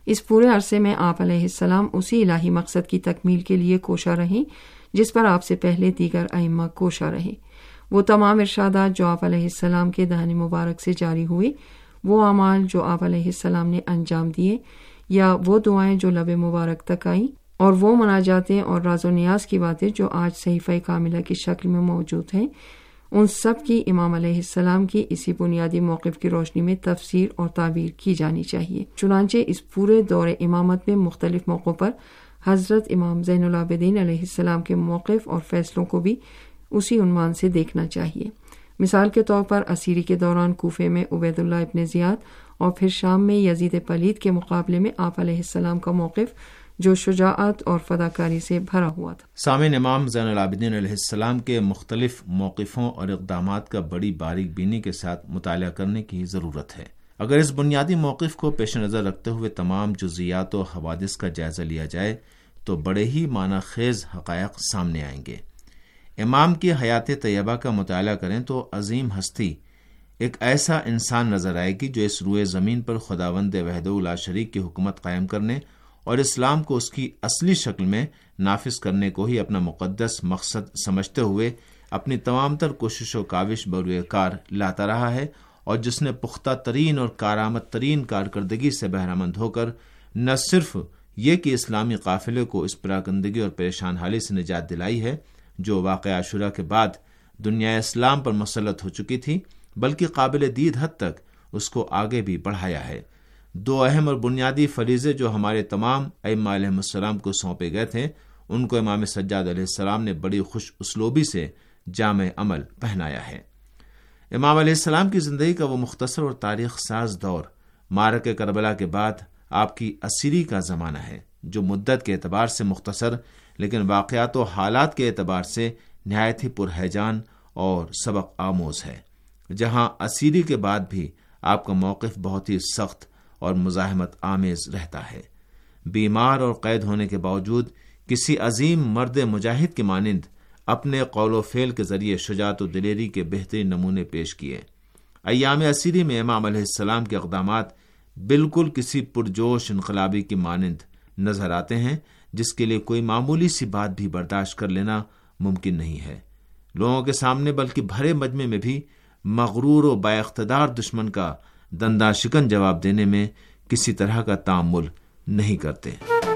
اس پورے عرصے میں آپ علیہ السلام اسی الہی مقصد کی تکمیل کے لیے کوشاں رہیں جس پر آپ سے پہلے دیگر ائمہ کوشاں رہے۔ وہ تمام ارشادات جو آپ علیہ السلام کے دہن مبارک سے جاری ہوئے، وہ اعمال جو آپ علیہ السلام نے انجام دیے، یا وہ دعائیں جو لب مبارک تک آئیں، اور وہ مناجاتیں اور راز و نیاز کی باتیں جو آج صحیفہ کاملہ کی شکل میں موجود ہیں، ان سب کی امام علیہ السلام کی اسی بنیادی موقف کی روشنی میں تفسیر اور تعبیر کی جانی چاہیے۔ چنانچہ اس پورے دور امامت میں مختلف موقعوں پر حضرت امام زین العابدین علیہ السلام کے موقف اور فیصلوں کو بھی اسی عنوان سے دیکھنا چاہیے۔ مثال کے طور پر اسیری کے دوران کوفے میں عبید اللہ ابن زیاد اور پھر شام میں یزید پلید کے مقابلے میں آپ علیہ السلام کا موقف جو شجاعت اور فداکاری سے بھرا ہوا تھا۔ سامعین، امام زین العابدین علیہ السلام کے مختلف موقفوں اور اقدامات کا بڑی باریک بینی کے ساتھ مطالعہ کرنے کی ضرورت ہے۔ اگر اس بنیادی موقف کو پیش نظر رکھتے ہوئے تمام جزئیات و حوادث کا جائزہ لیا جائے تو بڑے ہی معنی خیز حقائق سامنے آئیں گے۔ امام کی حیات طیبہ کا مطالعہ کریں تو عظیم ہستی ایک ایسا انسان نظر آئے گی جو اس روئے زمین پر خداوند وحدہ لا شریک کی حکومت قائم کرنے اور اسلام کو اس کی اصلی شکل میں نافذ کرنے کو ہی اپنا مقدس مقصد سمجھتے ہوئے اپنی تمام تر کوشش و کاوش بروئے کار لاتا رہا ہے، اور جس نے پختہ ترین اور کارآمد ترین کارکردگی سے بہرہ ہو کر نہ صرف یہ کہ اسلامی قافلے کو اس پراکندگی اور پریشان حالی سے نجات دلائی ہے جو واقعہ عاشورہ کے بعد دنیا اسلام پر مسلط ہو چکی تھی، بلکہ قابل دید حد تک اس کو آگے بھی بڑھایا ہے۔ دو اہم اور بنیادی فریضے جو ہمارے تمام ائمہ علیہ السلام کو سونپے گئے تھے، ان کو امام سجاد علیہ السلام نے بڑی خوش اسلوبی سے جامع عمل پہنایا ہے۔ امام علیہ السلام کی زندگی کا وہ مختصر اور تاریخ ساز دور معرکہ کربلا کے بعد آپ کی اسیری کا زمانہ ہے، جو مدت کے اعتبار سے مختصر لیکن واقعات و حالات کے اعتبار سے نہایت ہی پرہیجان اور سبق آموز ہے، جہاں اسیری کے بعد بھی آپ کا موقف بہت ہی سخت اور مزاحمت آمیز رہتا ہے۔ بیمار اور قید ہونے کے باوجود کسی عظیم مرد مجاہد کی مانند اپنے قول و فعل کے ذریعے شجاعت و دلیری کے بہترین نمونے پیش کیے۔ ایام اسیری میں امام علیہ السلام کے اقدامات بالکل کسی پرجوش انقلابی کی مانند نظر آتے ہیں جس کے لیے کوئی معمولی سی بات بھی برداشت کر لینا ممکن نہیں ہے۔ لوگوں کے سامنے بلکہ بھرے مجمع میں بھی مغرور و با اقتدار دشمن کا دنداں شکن جواب دینے میں کسی طرح کا تامل نہیں کرتے۔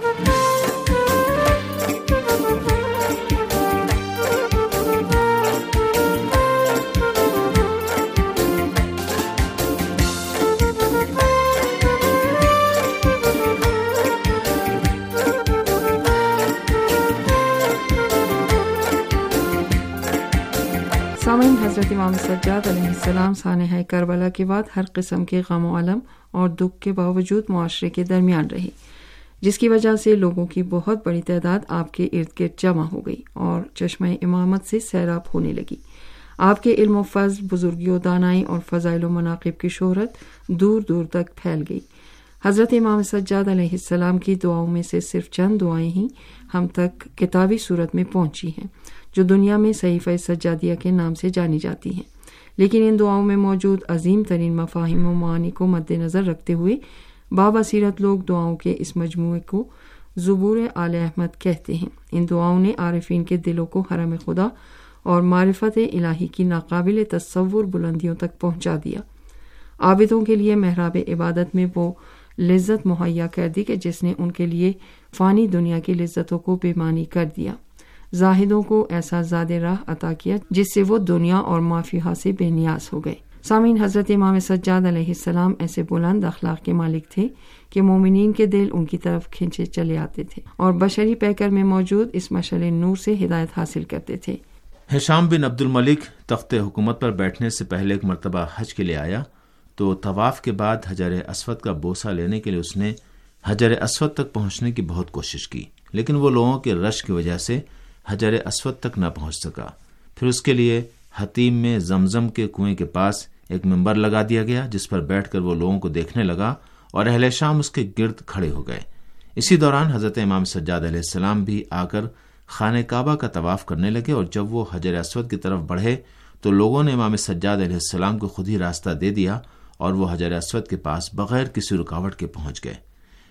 سامعین، حضرت امام سجاد علیہ السلام سانحہ کربلا کے بعد ہر قسم کے غم و الم اور دکھ کے باوجود معاشرے کے درمیان رہے، جس کی وجہ سے لوگوں کی بہت بڑی تعداد آپ کے ارد گرد جمع ہو گئی اور چشمہ امامت سے سیراب ہونے لگی۔ آپ کے علم و فضل، بزرگی و دانائی اور فضائل و مناقب کی شہرت دور دور تک پھیل گئی۔ حضرت امام سجاد علیہ السلام کی دعاؤں میں سے صرف چند دعائیں ہی ہم تک کتابی صورت میں پہنچی ہیں، جو دنیا میں صحیفہ سجادیہ کے نام سے جانی جاتی ہیں، لیکن ان دعاؤں میں موجود عظیم ترین مفاہیم و معانی کو مد نظر رکھتے ہوئے بابصیرت لوگ دعاؤں کے اس مجموعے کو زبور آل احمد کہتے ہیں۔ ان دعاؤں نے عارفین کے دلوں کو حرم خدا اور معرفت الہی کی ناقابل تصور بلندیوں تک پہنچا دیا۔ عابدوں کے لیے محراب عبادت میں وہ لذت مہیا کر دی کہ جس نے ان کے لیے فانی دنیا کی لذتوں کو بے معنی کر دیا۔ زاہدوں کو ایسا زاد راہ عطا کیا جس سے وہ دنیا اور ما فیہا سے بے نیاز ہو گئے۔ سامعین، حضرت امام سجاد علیہ السلام ایسے بلند اخلاق کے مالک تھے کہ مومنین کے دل ان کی طرف کھینچے چلے آتے تھے اور بشری پیکر میں موجود اس مشعل نور سے ہدایت حاصل کرتے تھے۔ ہشام بن عبد الملک تخت حکومت پر بیٹھنے سے پہلے ایک مرتبہ حج کے لیے آیا تو طواف کے بعد حجر اسود کا بوسہ لینے کے لیے اس نے حجر اسود تک پہنچنے کی بہت کوشش کی، لیکن وہ لوگوں کے رش کی وجہ سے حجر اسود تک نہ پہنچ سکا۔ پھر اس کے لیے حتیم میں زمزم کے کنویں کے پاس ایک منبر لگا دیا گیا جس پر بیٹھ کر وہ لوگوں کو دیکھنے لگا اور اہل شام اس کے گرد کھڑے ہو گئے۔ اسی دوران حضرت امام سجاد علیہ السلام بھی آ کر خانہ کعبہ کا طواف کرنے لگے، اور جب وہ حجر اسود کی طرف بڑھے تو لوگوں نے امام سجاد علیہ السلام کو خود ہی راستہ دے دیا اور وہ حجر اسود کے پاس بغیر کسی رکاوٹ کے پہنچ گئے۔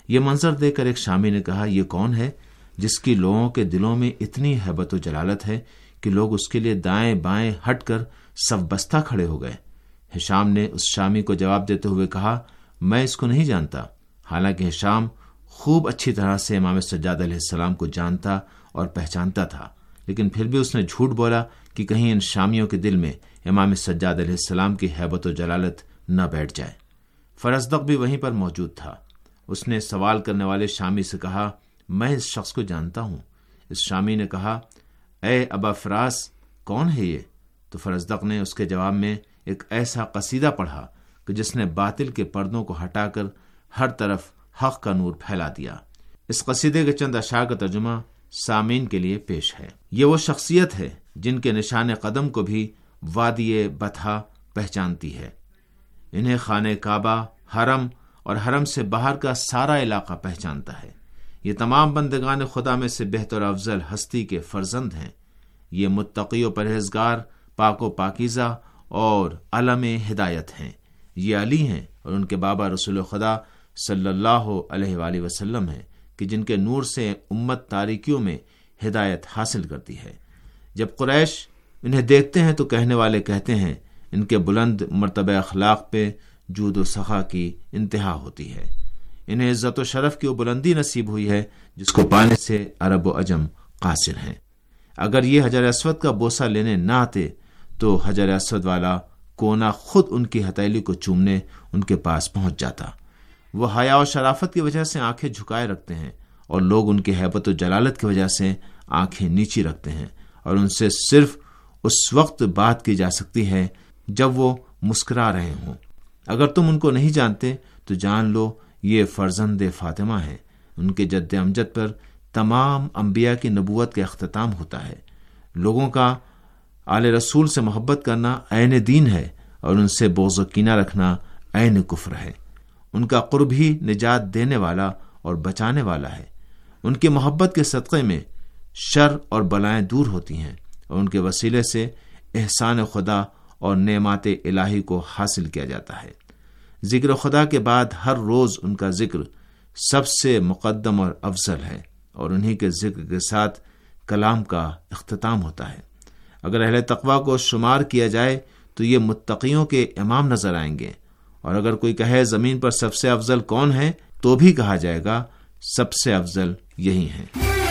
یہ منظر دیکھ کر ایک شامی نے کہا، یہ کون ہے جس کی لوگوں کے دلوں میں اتنی ہیبت و جلالت ہے کہ لوگ اس کے لیے دائیں بائیں ہٹ کر صف بستہ کھڑے ہو گئے؟ ہشام نے اس شامی کو جواب دیتے ہوئے کہا، میں اس کو نہیں جانتا۔ حالانکہ ہشام خوب اچھی طرح سے امام سجاد علیہ السلام کو جانتا اور پہچانتا تھا، لیکن پھر بھی اس نے جھوٹ بولا کہ کہیں ان شامیوں کے دل میں امام سجاد علیہ السلام کی ہیبت و جلالت نہ بیٹھ جائے۔ فرزدق بھی وہیں پر موجود تھا۔ اس نے سوال کرنے والے شامی سے کہا، میں اس شخص کو جانتا ہوں۔ اس شامی نے کہا، اے ابا فراس، کون ہے یہ؟ تو فرزدق نے اس کے جواب میں ایک ایسا قصیدہ پڑھا کہ جس نے باطل کے پردوں کو ہٹا کر ہر طرف حق کا نور پھیلا دیا۔ اس قصیدے کے چند اشعار کا ترجمہ سامعین کے لیے پیش ہے۔ یہ وہ شخصیت ہے جن کے نشان قدم کو بھی وادی بطحا پہچانتی ہے۔ انہیں خانہ کعبہ، حرم اور حرم سے باہر کا سارا علاقہ پہچانتا ہے۔ یہ تمام بندگان خدا میں سے بہتر افضل ہستی کے فرزند ہیں۔ یہ متقی و پرہیزگار، پاک و پاکیزہ اور علم ہدایت ہیں۔ یہ علی ہیں اور ان کے بابا رسول خدا صلی اللہ علیہ وآلہ وسلم ہیں کہ جن کے نور سے امت تاریکیوں میں ہدایت حاصل کرتی ہے۔ جب قریش انہیں دیکھتے ہیں تو کہنے والے کہتے ہیں، ان کے بلند مرتبہ اخلاق پہ جود و سخا کی انتہا ہوتی ہے۔ انہیں عزت و شرف کی وہ بلندی نصیب ہوئی ہے جس کو پانے سے عرب و عجم قاصر ہیں۔ اگر یہ حجر اسود کا بوسہ لینے نہ آتے تو حجر اسود والا کونا خود ان کی ہتھیلی کو چومنے ان کے پاس پہنچ جاتا۔ وہ حیا و شرافت کی وجہ سے آنکھیں جھکائے رکھتے ہیں اور لوگ ان کی ہیبت و جلالت کی وجہ سے آنکھیں نیچی رکھتے ہیں، اور ان سے صرف اس وقت بات کی جا سکتی ہے جب وہ مسکرا رہے ہوں۔ اگر تم ان کو نہیں جانتے تو جان لو یہ فرزند فاطمہ ہیں۔ ان کے جد امجد پر تمام انبیاء کی نبوت کا اختتام ہوتا ہے۔ لوگوں کا آل رسول سے محبت کرنا عین دین ہے اور ان سے بغض و کینہ رکھنا عین کفر ہے۔ ان کا قرب ہی نجات دینے والا اور بچانے والا ہے۔ ان کی محبت کے صدقے میں شر اور بلائیں دور ہوتی ہیں اور ان کے وسیلے سے احسان خدا اور نعمات الہی کو حاصل کیا جاتا ہے۔ ذکر خدا کے بعد ہر روز ان کا ذکر سب سے مقدم اور افضل ہے، اور انہی کے ذکر کے ساتھ کلام کا اختتام ہوتا ہے۔ اگر اہل تقویٰ کو شمار کیا جائے تو یہ متقیوں کے امام نظر آئیں گے، اور اگر کوئی کہے زمین پر سب سے افضل کون ہے تو بھی کہا جائے گا سب سے افضل یہی ہیں۔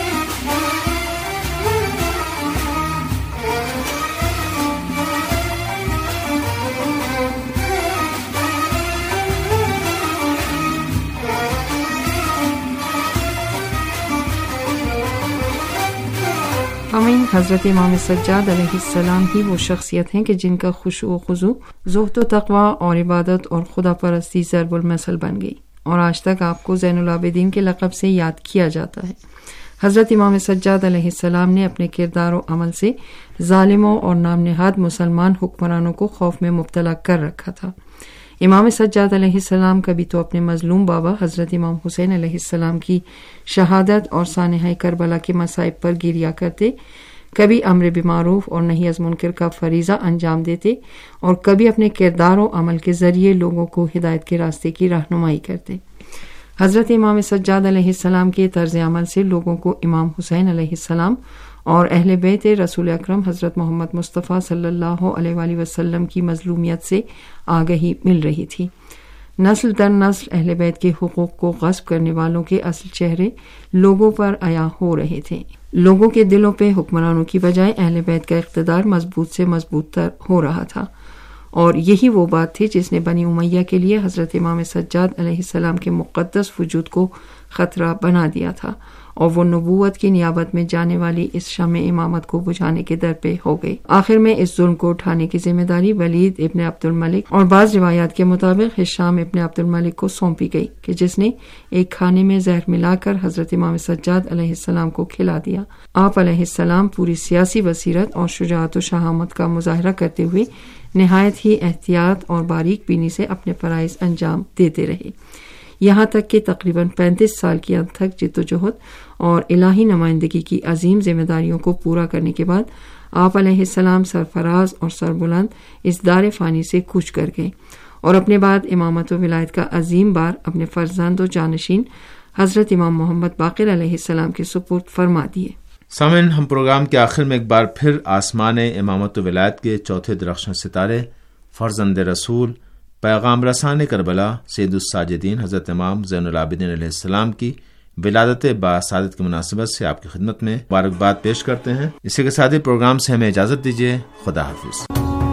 آمین۔ حضرت امام سجاد علیہ السلام ہی وہ شخصیت ہیں کہ جن کا خشوع و خضوع، زہد و تقوی اور عبادت اور خدا پرستی ضرب المثل بن گئی، اور آج تک آپ کو زین العابدین کے لقب سے یاد کیا جاتا ہے۔ حضرت امام سجاد علیہ السلام نے اپنے کردار و عمل سے ظالموں اور نام نہاد مسلمان حکمرانوں کو خوف میں مبتلا کر رکھا تھا۔ امام سجاد علیہ السلام کبھی تو اپنے مظلوم بابا حضرت امام حسین علیہ السلام کی شہادت اور سانحہ کربلا کے مصائب پر گریا کرتے، کبھی امر بالمعروف اور نہی از منکر کا فریضہ انجام دیتے، اور کبھی اپنے کردار و عمل کے ذریعے لوگوں کو ہدایت کے راستے کی رہنمائی کرتے۔ حضرت امام سجاد علیہ السلام کے طرز عمل سے لوگوں کو امام حسین علیہ السلام اور اہل بیت رسول اکرم حضرت محمد مصطفیٰ صلی اللہ علیہ وآلہ وسلم کی مظلومیت سے آگہی مل رہی تھی۔ نسل در نسل اہل بیت کے حقوق کو غصب کرنے والوں کے اصل چہرے لوگوں پر عیاں ہو رہے تھے۔ لوگوں کے دلوں پہ حکمرانوں کی بجائے اہل بیت کا اقتدار مضبوط سے مضبوط تر ہو رہا تھا، اور یہی وہ بات تھی جس نے بنی امیہ کے لیے حضرت امام سجاد علیہ السلام کے مقدس وجود کو خطرہ بنا دیا تھا، اور وہ نبوت کی نیابت میں جانے والی اس شمع امامت کو بجھانے کے در پہ ہو گئی۔ آخر میں اس ظلم کو اٹھانے کی ذمہ داری ولید ابن عبد الملک اور بعض روایات کے مطابق ہشام ابن عبد الملک کو سونپی گئی کہ جس نے ایک کھانے میں زہر ملا کر حضرت امام سجاد علیہ السلام کو کھلا دیا۔ آپ علیہ السلام پوری سیاسی بصیرت اور شجاعت و شہامت کا مظاہرہ کرتے ہوئے نہایت ہی احتیاط اور باریک بینی سے اپنے فرائض انجام دیتے رہے، یہاں تک کہ تقریباً پینتیس سال کی حد تک جد و جہد اور الہی نمائندگی کی عظیم ذمہ داریوں کو پورا کرنے کے بعد آپ علیہ السلام سرفراز اور سربلند اس دار فانی سے کوچ کر گئے، اور اپنے بعد امامت و ولایت کا عظیم بار اپنے فرزند و جانشین حضرت امام محمد باقر علیہ السلام کے سپرد فرما دیے۔ سامعین، ہم پروگرام کے آخر میں ایک بار پھر آسمان امامت و ولایت کے چوتھے درخشاں ستارے، فرزند رسول، پیغام رسان کربلا، سید الساجدین حضرت امام زین العابدین علیہ السلام کی ولادت باسعادت کی مناسبت سے آپ کی خدمت میں مبارکباد پیش کرتے ہیں۔ اسی کے ساتھ ہی پروگرام سے ہمیں اجازت دیجیے۔ خدا حافظ۔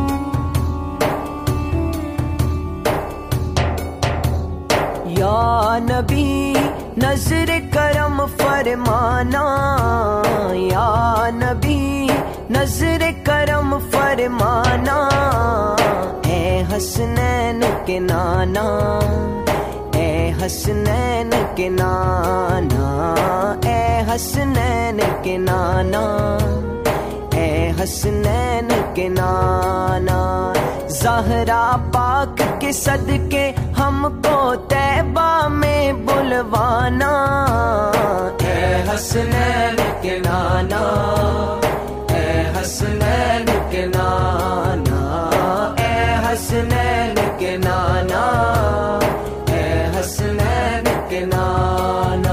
یا نبی نظر کرم فرمانا، یا نبی نظر کرم فرمانا، اے حسنین کے نانا، اے حسنین کے نانا، اے حسنین کے نانا، اے حسنین کے نانا، زہرا پاک کے صدقے ہم کو طیبہ میں بلوانا، اے حسنین کے نانا، اے حسنین کے نانا، اے حسنین کے نانا، اے حسنین کے نانا۔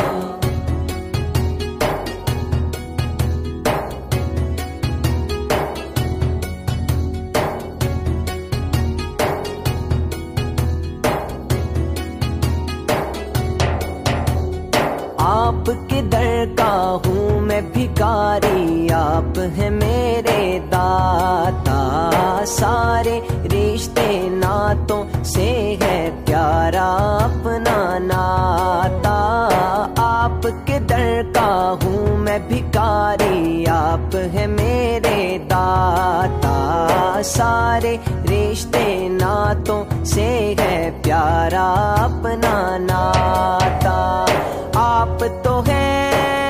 آپ کے در کا ہوں میں بھکاری، آپ ہیں میرے داتا، سارے رشتے ناتوں سے ہے پیارا اپنا ناتا، آپ کے در کا ہوں میں بھکاری، آپ ہیں میرے داتا، سارے رشتے ناتوں سے ہے پیارا اپنا ناتا، آپ تو ہیں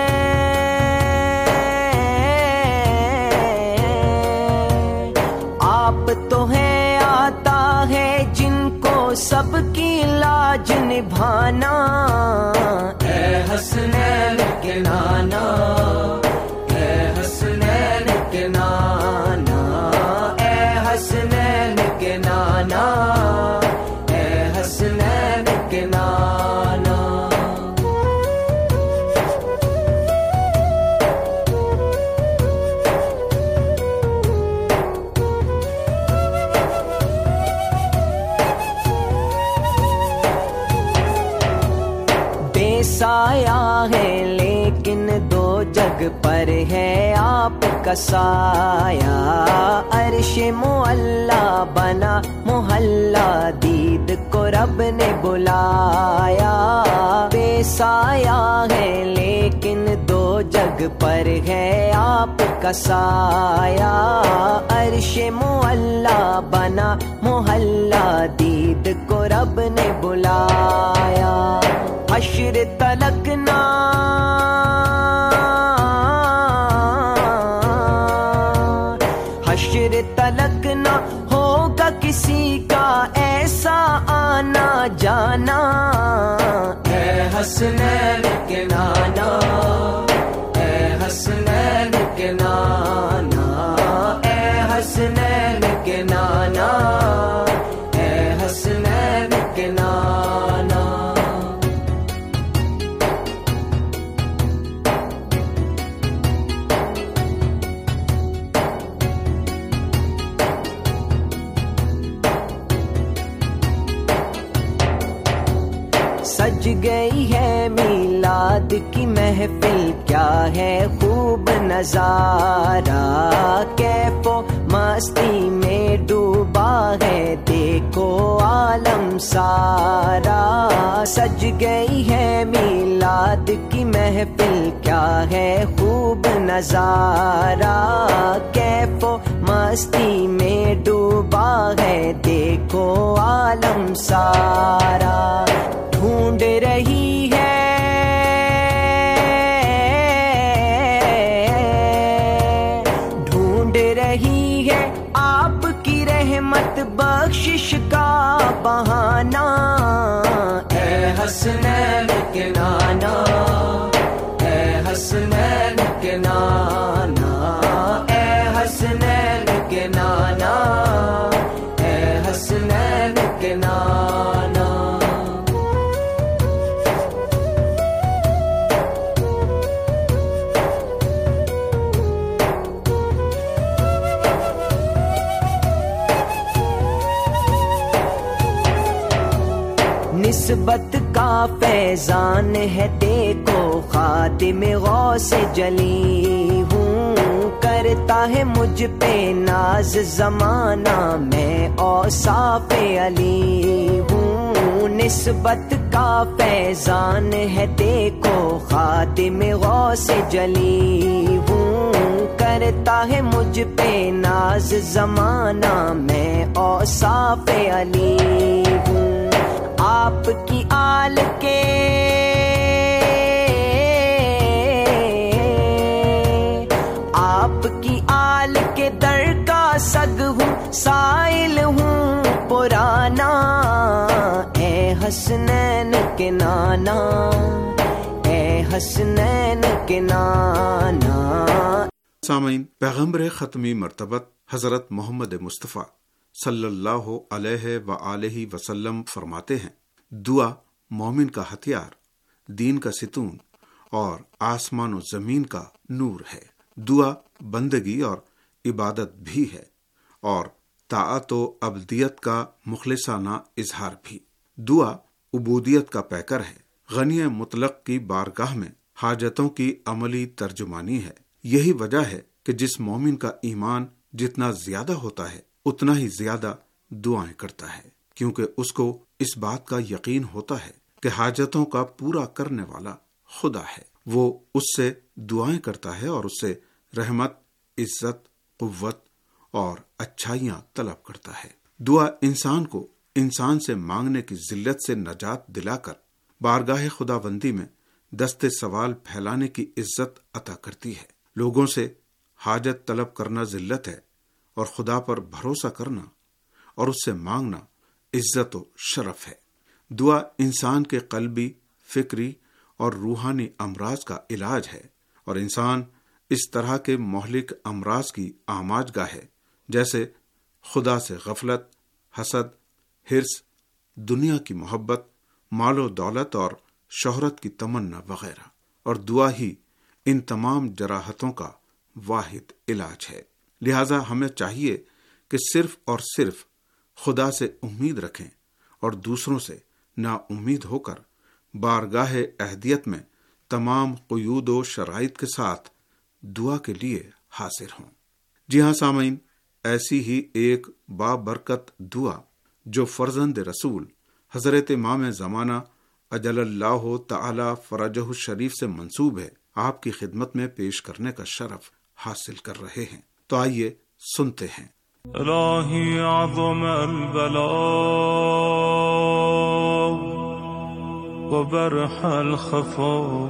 آپ تو ہیں آتا ہے جن کو سب کی لاج نبھانا، اے حسنین کے نانا، اے حسنین کے نانا، اے حسنین کے نانا، اے حسنین کے نانا۔ سایہ ہے لیکن دو جگ پر ہے آپ کا سایہ، عرش معلا بنا محلہ دید کو رب نے بلایا، بے سایہ ہے لیکن دو جگ پر ہے آپ کا سایہ، عرش معلا بنا محلہ دید کو رب نے بلایا، حشر تلک نہ حشر تلک نہ ہوگا کسی کا ایسا آنا جانا، اے حسنین کے نانا، اے حسنین کے نانا، اے حسنین کے نانا، اے حسنین کے نانا۔ سج گئی ہے میلاد کی محفل، کیا ہے خوب نظارہ، کیف و مستی میں ڈوبا ہے دیکھو عالم سارا، سج گئی ہے میلاد کی محفل، کیا ہے خوب نظارہ، کیف و مستی میں ڈوبا ہے دیکھو عالم سارا، ڈھونڈ رہی ہے ڈھونڈ رہی ہے آپ کی رحمت بخشش کا بہانہ، اے حسنین کے نانا، اے حسنین کے نانا، اے حسنین کے نانا، اے حسنین کے نانا۔ نسبت کا فیضان ہے دیکھو خادم غوث جلی ہوں کرتا ہے مجھ پہ ناز زمانہ میں اوصاف علی ہوں نسبت کا فیضان ہے دیکھو خادم غوث جلی ہوں کرتا ہے مجھ پہ ناز زمانہ میں اوصاف علی ہوں آپ کی آل کے آپ کی آل کے در کا سگ ہوں سائل ہوں پرانا اے حسنین کے نانا اے حسنین کے نانا. سامعین، پیغمبر ختمی مرتبت حضرت محمد مصطفیٰ صلی اللہ علیہ وآلہ وسلم فرماتے ہیں، دعا مومن کا ہتھیار، دین کا ستون اور آسمان و زمین کا نور ہے. دعا بندگی اور عبادت بھی ہے اور طاعت و عبدیت کا مخلصانہ اظہار بھی. دعا عبودیت کا پیکر ہے، غنی مطلق کی بارگاہ میں حاجتوں کی عملی ترجمانی ہے. یہی وجہ ہے کہ جس مومن کا ایمان جتنا زیادہ ہوتا ہے اتنا ہی زیادہ دعائیں کرتا ہے، کیونکہ اس کو اس بات کا یقین ہوتا ہے کہ حاجتوں کا پورا کرنے والا خدا ہے. وہ اس سے دعائیں کرتا ہے اور اس سے رحمت، عزت، قوت اور اچھائیاں طلب کرتا ہے. دعا انسان کو انسان سے مانگنے کی ذلت سے نجات دلا کر بارگاہ خداوندی میں دست سوال پھیلانے کی عزت عطا کرتی ہے. لوگوں سے حاجت طلب کرنا ذلت ہے اور خدا پر بھروسہ کرنا اور اس سے مانگنا عزت و شرف ہے. دعا انسان کے قلبی، فکری اور روحانی امراض کا علاج ہے اور انسان اس طرح کے مہلک امراض کی آماج گاہ ہے جیسے خدا سے غفلت، حسد، حرص، دنیا کی محبت، مال و دولت اور شہرت کی تمنا وغیرہ. اور دعا ہی ان تمام جراحتوں کا واحد علاج ہے. لہذا ہمیں چاہیے کہ صرف اور صرف خدا سے امید رکھیں اور دوسروں سے نا امید ہو کر بارگاہ اہدیت میں تمام قیود و شرائط کے ساتھ دعا کے لیے حاضر ہوں. جی ہاں سامعین، ایسی ہی ایک بابرکت دعا جو فرزند رسول حضرت امام زمانہ اجل اللہ تعالی فرجہ الشریف سے منسوب ہے، آپ کی خدمت میں پیش کرنے کا شرف حاصل کر رہے ہیں. تو آئیے سنتے ہیں. الہی اعظم البلاء وبرح الخفاء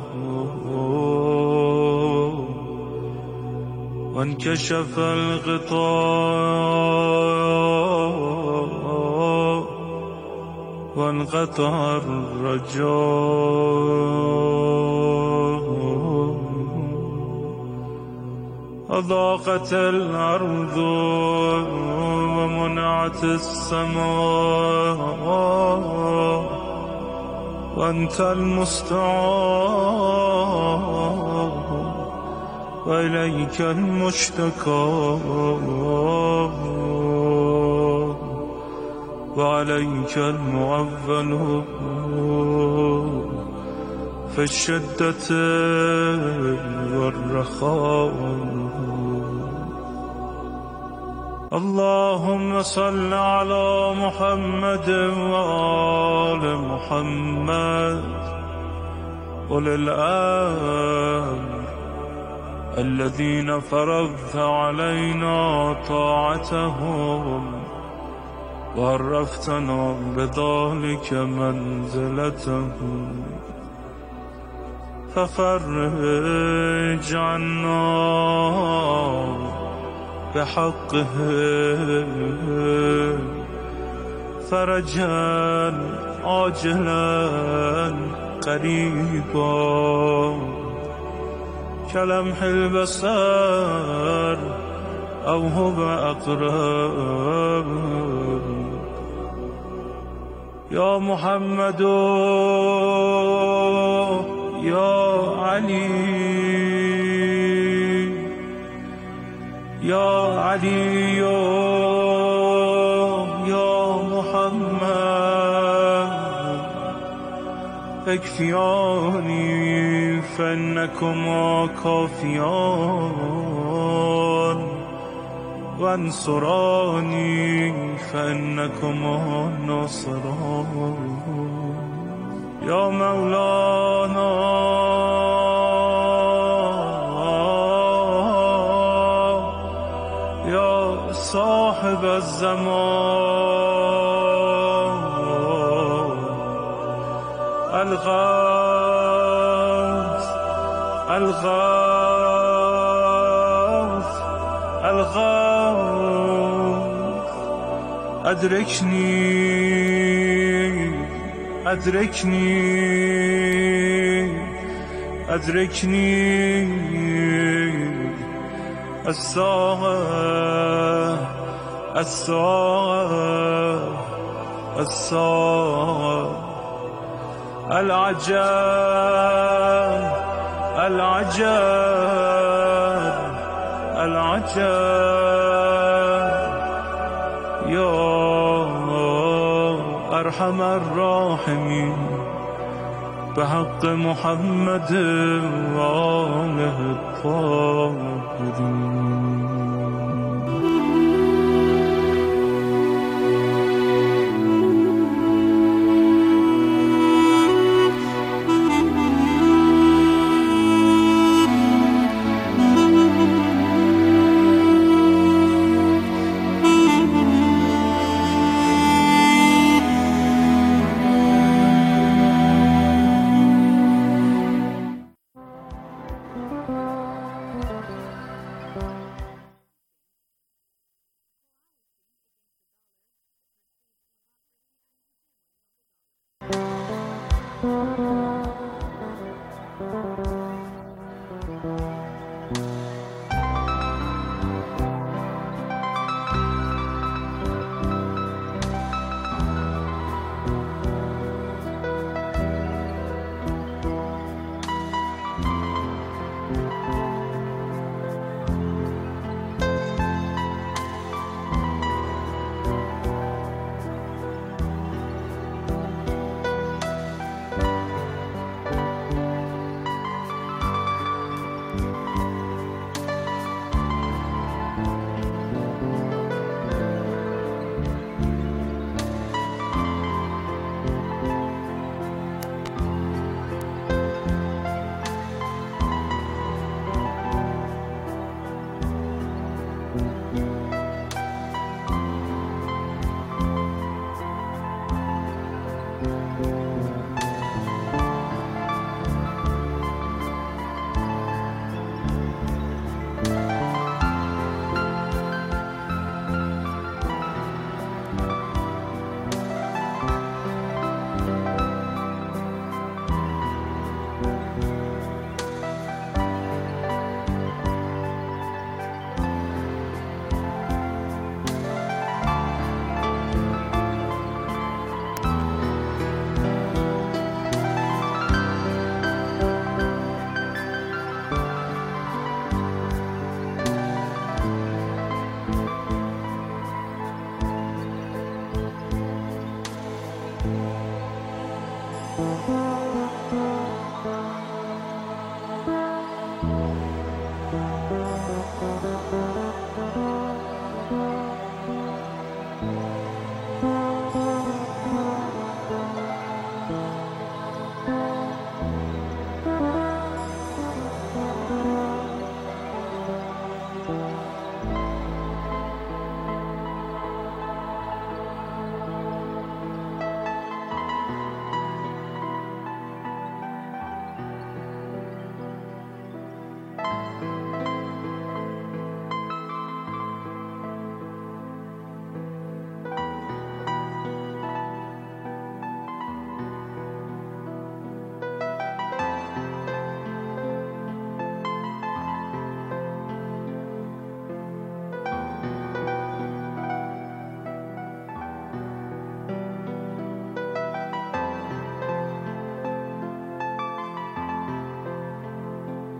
وانكشف الغطاء وانقطع الرجاء أضاقت الأرض ومنعت السماء وأنت المستعان وإليك المشتكى وعليك المعول في الشدة والرخاء. اللهم صل على محمد وآل محمد أولي الأمر الذين فرضت علينا طاعتهم وعرفتنا بذلك منزلتهم ففرج عنا بحقه فرجا عاجلا قريبا كلمح البصر أو هو أقرب. يا محمد يا علي يا علي يا محمد اكفياني فإنكما كافيان وانصراني فإنكما ناصران يا مولانا يا صاحب الزمان الغوث الغوث الغوث أدركني أدركني أدركني الساعة الساعة الساعة العجاب العجاب العجاب يا أرحم الراحمين بحق محمد وآله الطاهرين. Thank you.